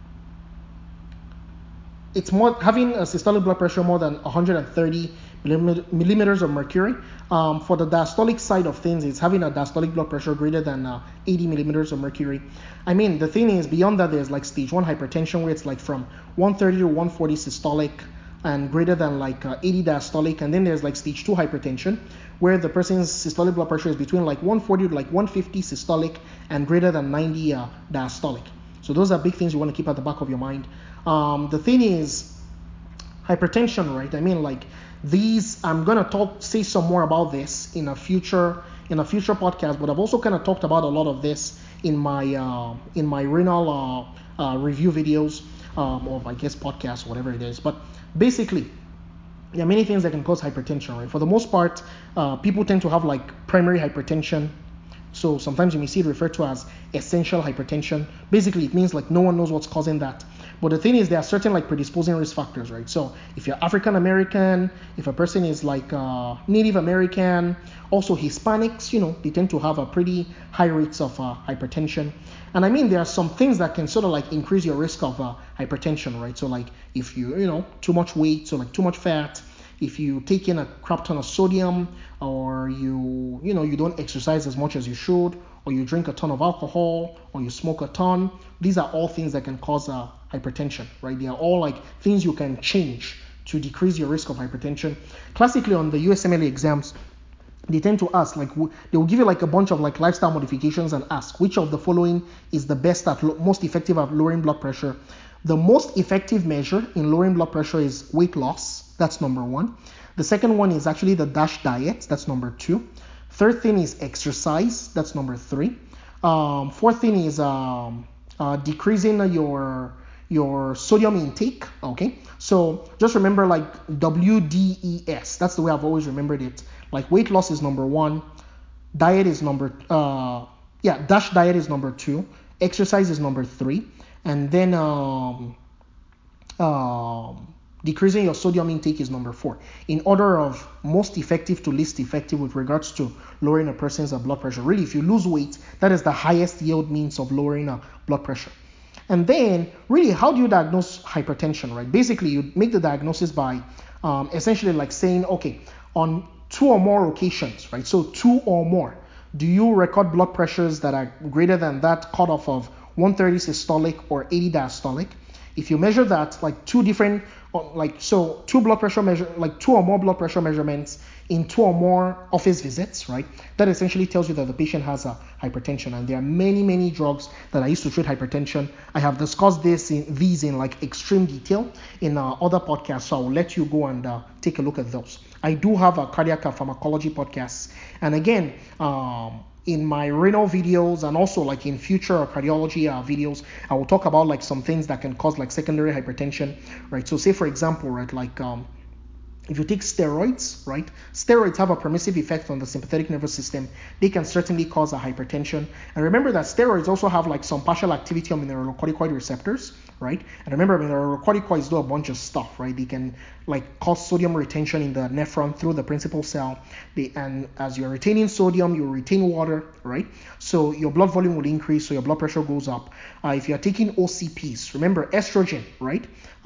It's more having a systolic blood pressure more than 130 millimeters of mercury. For the diastolic side of things, it's having a diastolic blood pressure greater than 80 millimeters of mercury. I mean, the thing is, beyond that, there's like stage 1 hypertension, where it's like from 130 to 140 systolic and greater than like 80 diastolic. And then there's like stage 2 hypertension, where the person's systolic blood pressure is between like 140 to like 150 systolic and greater than 90 diastolic. So those are big things you want to keep at the back of your mind. The thing is, hypertension, right? I mean, like these, I'm gonna say some more about this in a future podcast, but I've also kind of talked about a lot of this in my renal review videos, or I guess podcasts, whatever it is. But basically, there are many things that can cause hypertension, right? For the most part, people tend to have like primary hypertension. So sometimes you may see it referred to as essential hypertension. Basically, it means like no one knows what's causing that. But the thing is, there are certain like predisposing risk factors, right? So if you're African American, if a person is like Native American, also Hispanics, they tend to have a pretty high rates of hypertension. And I mean, there are some things that can sort of like increase your risk of hypertension, right? So like if too much weight, so like too much fat, if you take in a crap ton of sodium, or you don't exercise as much as you should, or you drink a ton of alcohol, or you smoke a ton, these are all things that can cause hypertension, right? They are all like things you can change to decrease your risk of hypertension. Classically on the USMLE exams, they tend to ask, like, they will give you like a bunch of like lifestyle modifications and ask which of the following is the best most effective at lowering blood pressure. The most effective measure in lowering blood pressure is weight loss. That's number one. The second one is actually the DASH diet. That's number two. Third thing is exercise. That's number three. Fourth thing is decreasing your sodium intake. Okay, so just remember like WDES. That's the way I've always remembered it. Like weight loss is number one, diet is DASH diet is number two, exercise is number three, and then decreasing your sodium intake is number four, in order of most effective to least effective with regards to lowering a person's blood pressure. Really, if you lose weight, that is the highest yield means of lowering blood pressure. And then, really, how do you diagnose hypertension, right? Basically, you make the diagnosis by essentially like saying, okay, on 2 or more occasions, right? So 2 or more, do you record blood pressures that are greater than that cutoff of 130 systolic or 80 diastolic? If you measure that, like two blood pressure measure, like 2 or more blood pressure measurements in 2 or more office visits, right? That essentially tells you that the patient has hypertension. And there are many, many drugs that are used to treat hypertension. I have discussed these in like extreme detail in other podcasts, so I will let you go and take a look at those. I do have a cardiac pharmacology podcast, and again, in my renal videos and also like in future cardiology videos, I will talk about like some things that can cause like secondary hypertension, right? So say for example, right, like if you take steroids, right? Steroids have a permissive effect on the sympathetic nervous system. They can certainly cause a hypertension. And remember that steroids also have like some partial activity on mineralocorticoid receptors, right? And remember, mineralocorticoids do a bunch of stuff, right? They can like cause sodium retention in the nephron through the principal cell. And as you're retaining sodium, you retain water, right? So your blood volume will increase, so your blood pressure goes up. If you're taking OCPs, remember estrogen, right?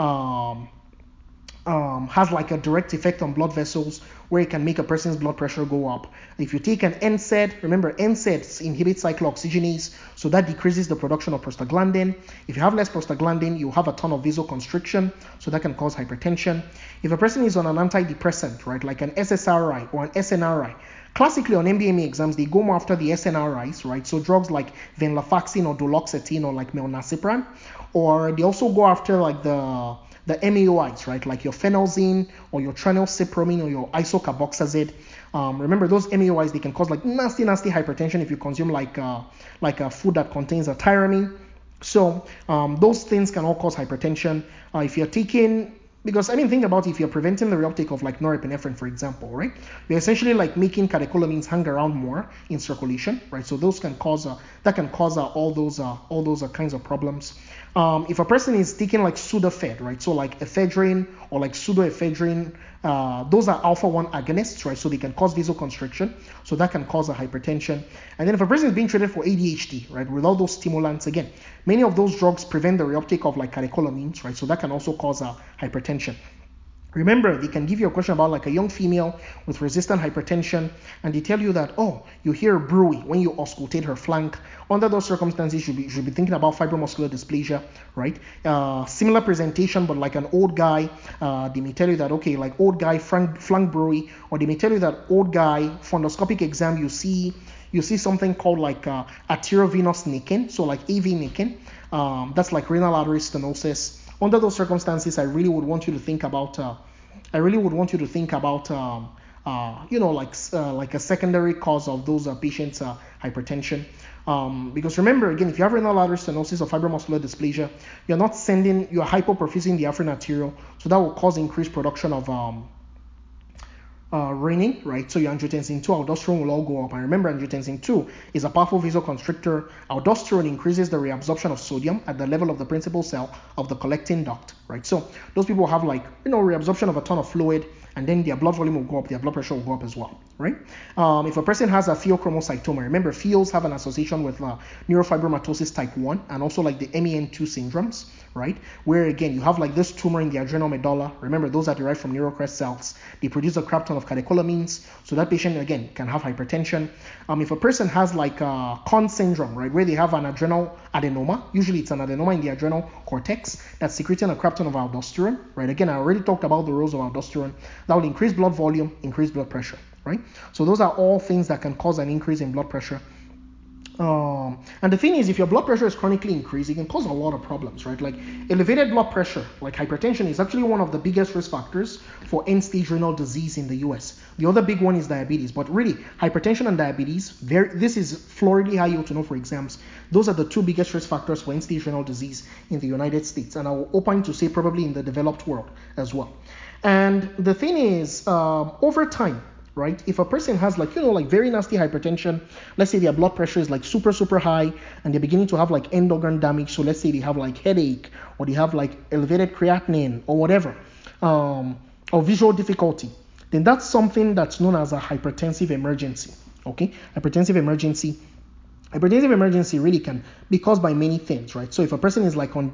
Has like a direct effect on blood vessels where it can make a person's blood pressure go up. If you take an NSAID, remember NSAIDs inhibit cyclooxygenase, so that decreases the production of prostaglandin. If you have less prostaglandin, you have a ton of vasoconstriction, so that can cause hypertension. If a person is on an antidepressant, right, like an SSRI or an SNRI, classically on MBME exams, they go more after the SNRIs, right? So drugs like venlafaxine or duloxetine or like melnazepran, or they also go after like the MAOIs, right, like your phenelzine or your tranylcypromine or your isocarboxazid. Remember, those MAOIs, they can cause like nasty hypertension if you consume like a food that contains a tyramine. So those things can all cause hypertension. If you're taking, because I mean, think about if you're preventing the reuptake of like norepinephrine, for example, right? You're essentially like making catecholamines hang around more in circulation, right? So those can cause all those kinds of problems. If a person is taking like Sudafed, right? So like ephedrine or like pseudoephedrine, those are alpha-1 agonists, right? So they can cause vasoconstriction, so that can cause a hypertension. And then if a person is being treated for ADHD, right, with all those stimulants, again, many of those drugs prevent the reuptake of like catecholamines, right? So that can also cause a hypertension. Remember, they can give you a question about like a young female with resistant hypertension, and they tell you that, oh, you hear bruit when you auscultate her flank. Under those circumstances, you should be thinking about fibromuscular dysplasia, right? Similar presentation, but like an old guy, they may tell you that, okay, like old guy flank bruit, or they may tell you that old guy fundoscopic exam, you see something called like arteriovenous nicking, so like AV nicking. That's like renal artery stenosis. Under those circumstances, I really would want you to think about like a secondary cause of those patients' hypertension. Because remember, again, if you have renal artery stenosis or fibromuscular dysplasia, you're hypoperfusing the afferent arteriole, so that will cause increased production of renin, right? So your angiotensin 2, aldosterone will all go up. And remember, angiotensin 2 is a powerful vasoconstrictor. Aldosterone increases the reabsorption of sodium at the level of the principal cell of the collecting duct, right? So those people have like, reabsorption of a ton of fluid, and then their blood volume will go up, their blood pressure will go up as well, right? If a person has a pheochromocytoma, remember pheos have an association with neurofibromatosis type 1 and also like the MEN2 syndromes, right? Where again, you have like this tumor in the adrenal medulla. Remember, those are derived from neurocrest cells. They produce a crap ton of catecholamines. So that patient, again, can have hypertension. If a person has like Conn syndrome, right, where they have an adrenal adenoma, usually it's an adenoma in the adrenal cortex that's secreting a crap ton of aldosterone, right? Again, I already talked about the roles of aldosterone. That will increase blood volume, increase blood pressure, right? So those are all things that can cause an increase in blood pressure. And the thing is, if your blood pressure is chronically increased, it can cause a lot of problems, right? Like elevated blood pressure, like hypertension, is actually one of the biggest risk factors for end-stage renal disease in the US. The other big one is diabetes, but really, hypertension and diabetes, this is floridly high yield to know for exams. Those are the two biggest risk factors for end-stage renal disease in the United States, and I will open to say probably in the developed world as well. And the thing is, over time, right? If a person has like, like very nasty hypertension, let's say their blood pressure is like super, super high and they're beginning to have like end organ damage. So let's say they have like headache or they have like elevated creatinine or whatever, or visual difficulty, then that's something that's known as a hypertensive emergency, okay? Hypertensive emergency really can be caused by many things, right? So if a person is like on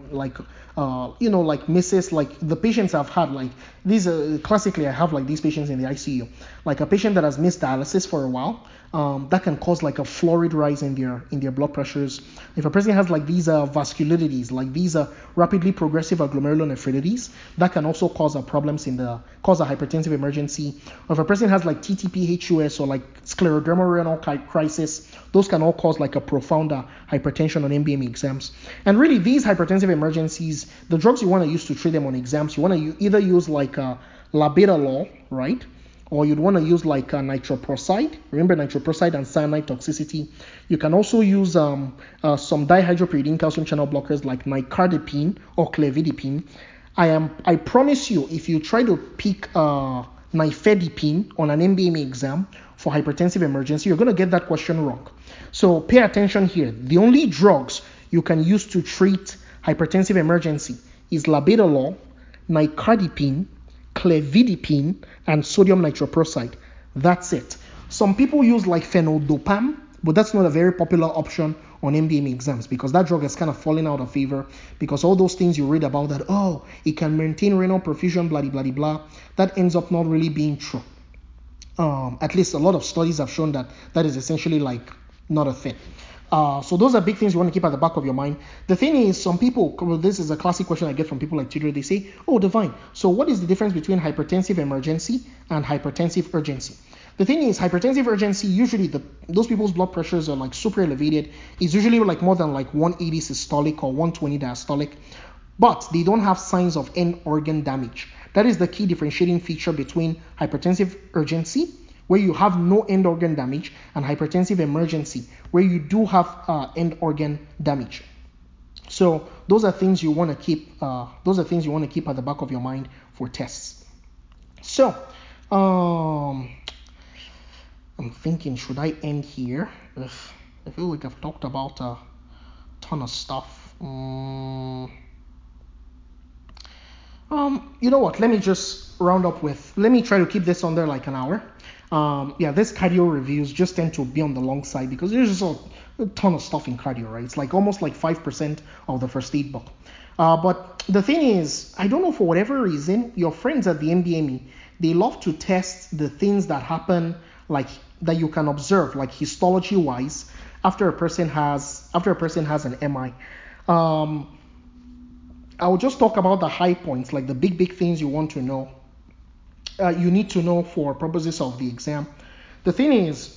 misses, like the patients I've had, like these classically I have like these patients in the ICU, like a patient that has missed dialysis for a while, that can cause like a florid rise in their blood pressures. If a person has like these vasculitides, like these rapidly progressive glomerulonephritides, that can also cause problems cause a hypertensive emergency. Or if a person has like TTP-HUS or like sclerodermal renal crisis, those can all cause like a profound hypertension on MBME exams. And really, these hypertensive emergencies, the drugs you want to use to treat them on exams, you want to either use like labetalol, right? Or you'd want to use like nitroprusside. Remember nitroprusside and cyanide toxicity. You can also use some dihydropyridine calcium channel blockers like nicardipine or clevidipine. I promise you, if you try to pick nifedipine on an MBME exam for hypertensive emergency, you're going to get that question wrong. So pay attention here. The only drugs you can use to treat hypertensive emergency is labetalol, nicardipine, clevidipine, and sodium nitroprusside. That's it. Some people use like phenodopam, but that's not a very popular option on MBME exams because that drug has kind of fallen out of favor because all those things you read about that, it can maintain renal perfusion, blah, blah, blah, blah, that ends up not really being true. At least a lot of studies have shown that is essentially like not a thing. So those are big things you want to keep at the back of your mind. The thing is, some people, this is a classic question I get from people like Tudor, they say, Divine, so what is the difference between hypertensive emergency and hypertensive urgency? The thing is, hypertensive urgency, usually those people's blood pressures are like super elevated. It's usually like more than like 180 systolic or 120 diastolic, but they don't have signs of end organ damage. That is the key differentiating feature between hypertensive urgency, where you have no end organ damage, and hypertensive emergency, where you do have end organ damage. So those are things you want to keep. Those are things you want to keep at the back of your mind for tests. So I'm thinking, should I end here? I feel like I've talked about a ton of stuff. You know what? Let me just round up with. Let me try to keep this under like an hour. This cardio reviews just tend to be on the long side because there's just a ton of stuff in cardio, right? It's like almost like 5% of the first aid book. But the thing is, I don't know, for whatever reason, your friends at the MBME, they love to test the things that happen, like that you can observe, like histology wise, after a person has an MI. I will just talk about the high points, like the big things you want to know. You need to know for purposes of the exam. The thing is,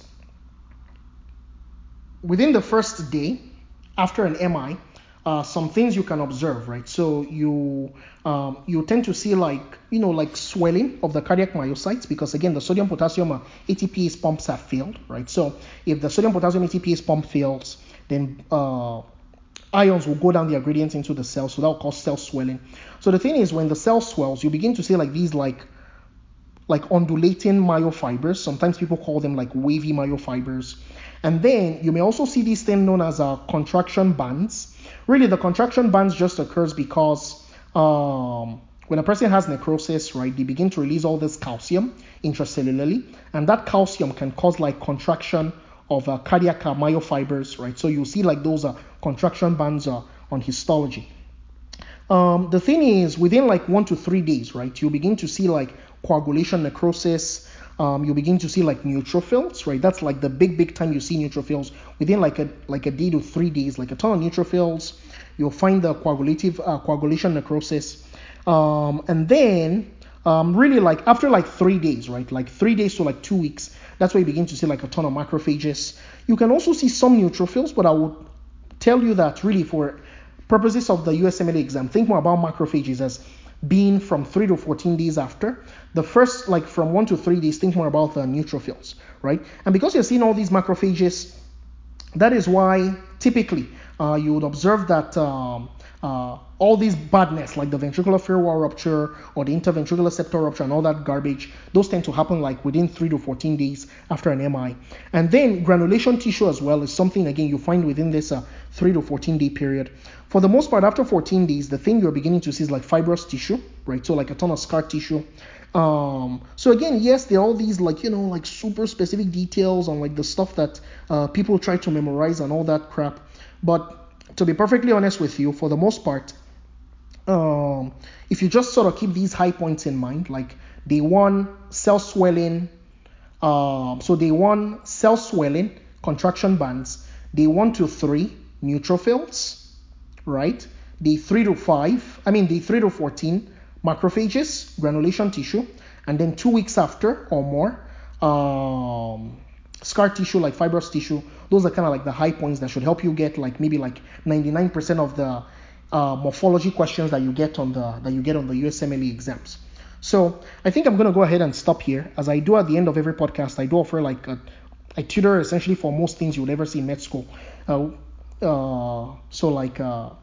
within the first day after an MI, some things you can observe, right? So you tend to see like swelling of the cardiac myocytes because again the sodium potassium ATPase pumps have failed, right? So if the sodium potassium ATPase pump fails, then ions will go down their gradients into the cell, so that will cause cell swelling. So the thing is, when the cell swells, you begin to see like these like like undulating myofibers. Sometimes people call them like wavy myofibers. And then you may also see this thing known as contraction bands. Really, the contraction bands just occurs because when a person has necrosis, right, they begin to release all this calcium intracellularly, and that calcium can cause like contraction of cardiac myofibers, right? So you see like those contraction bands on histology. The thing is, within like 1 to 3 days, right, you begin to see like coagulation necrosis. You begin to see like neutrophils, right? That's like the big time you see neutrophils within like a day to 3 days, like a ton of neutrophils. You'll find the coagulation necrosis, and then really like after like 3 days, right? Like 3 days to like 2 weeks. That's where you begin to see like a ton of macrophages. You can also see some neutrophils, but I would tell you that really for purposes of the USMLE exam, think more about macrophages as being from 3 to 14 days after. The first, like from 1 to 3 days, think more about the neutrophils, right? And because you're seeing all these macrophages, that is why typically you would observe that all these badness, like the ventricular fair wall rupture or the interventricular septal rupture and all that garbage, those tend to happen like within 3 to 14 days after an MI. And then granulation tissue as well is something, again, you find within this 3 to 14 day period. For the most part, after 14 days, the thing you're beginning to see is like fibrous tissue, right? So like a ton of scar tissue. So again, yes, there are all these like, like super specific details on like the stuff that people try to memorize and all that crap. But to be perfectly honest with you, for the most part, if you just sort of keep these high points in mind, like day 1, cell swelling, so day 1, cell swelling, contraction bands, day 1 to 3, neutrophils, right? Day 3 to 14, macrophages, granulation tissue, and then 2 weeks after or more, scar tissue like fibrous tissue. Those are kind of like the high points that should help you get like maybe like 99% of the morphology questions that you get on the USMLE exams. So I think I'm going to go ahead and stop here. As I do at the end of every podcast, I do offer like I tutor essentially for most things you would ever see in med school. So like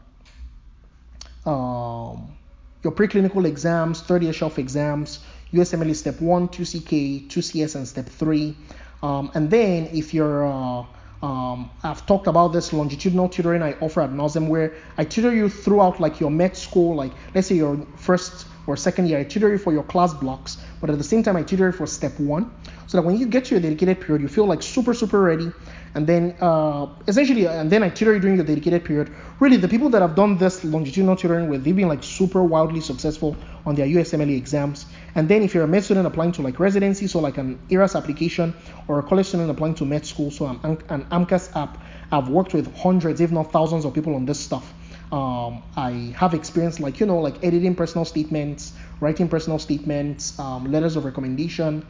your preclinical exams, third-year shelf exams, USMLE Step 1, 2CK, 2CS, and Step 3. And then if you're I've talked about this longitudinal tutoring I offer ad nauseam, where I tutor you throughout like your med school, like let's say your first or second year, I tutor you for your class blocks, but at the same time I tutor you for Step 1, so that when you get to your dedicated period, you feel like super ready. And then and then I tutor you during your dedicated period. Really, the people that have done this longitudinal tutoring with, they've been like super wildly successful on their USMLE exams. And then if you're a med student applying to like residency, so like an ERAS application, or a college student applying to med school, so an AMCAS app, I've worked with hundreds, if not thousands of people on this stuff. I have experience like editing personal statements, writing personal statements, letters of recommendation,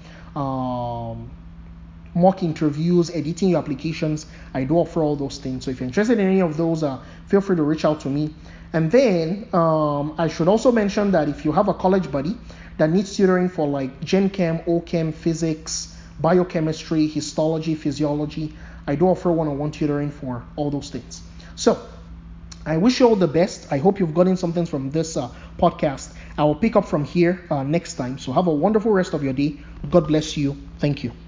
mock interviews, editing your applications. I do offer all those things. So if you're interested in any of those, feel free to reach out to me. And then I should also mention that if you have a college buddy that needs tutoring for like Gen Chem, OChem, physics, biochemistry, histology, physiology, I do offer one-on-one tutoring for all those things. So I wish you all the best. I hope you've gotten something from this podcast. I will pick up from here next time. So have a wonderful rest of your day. God bless you. Thank you.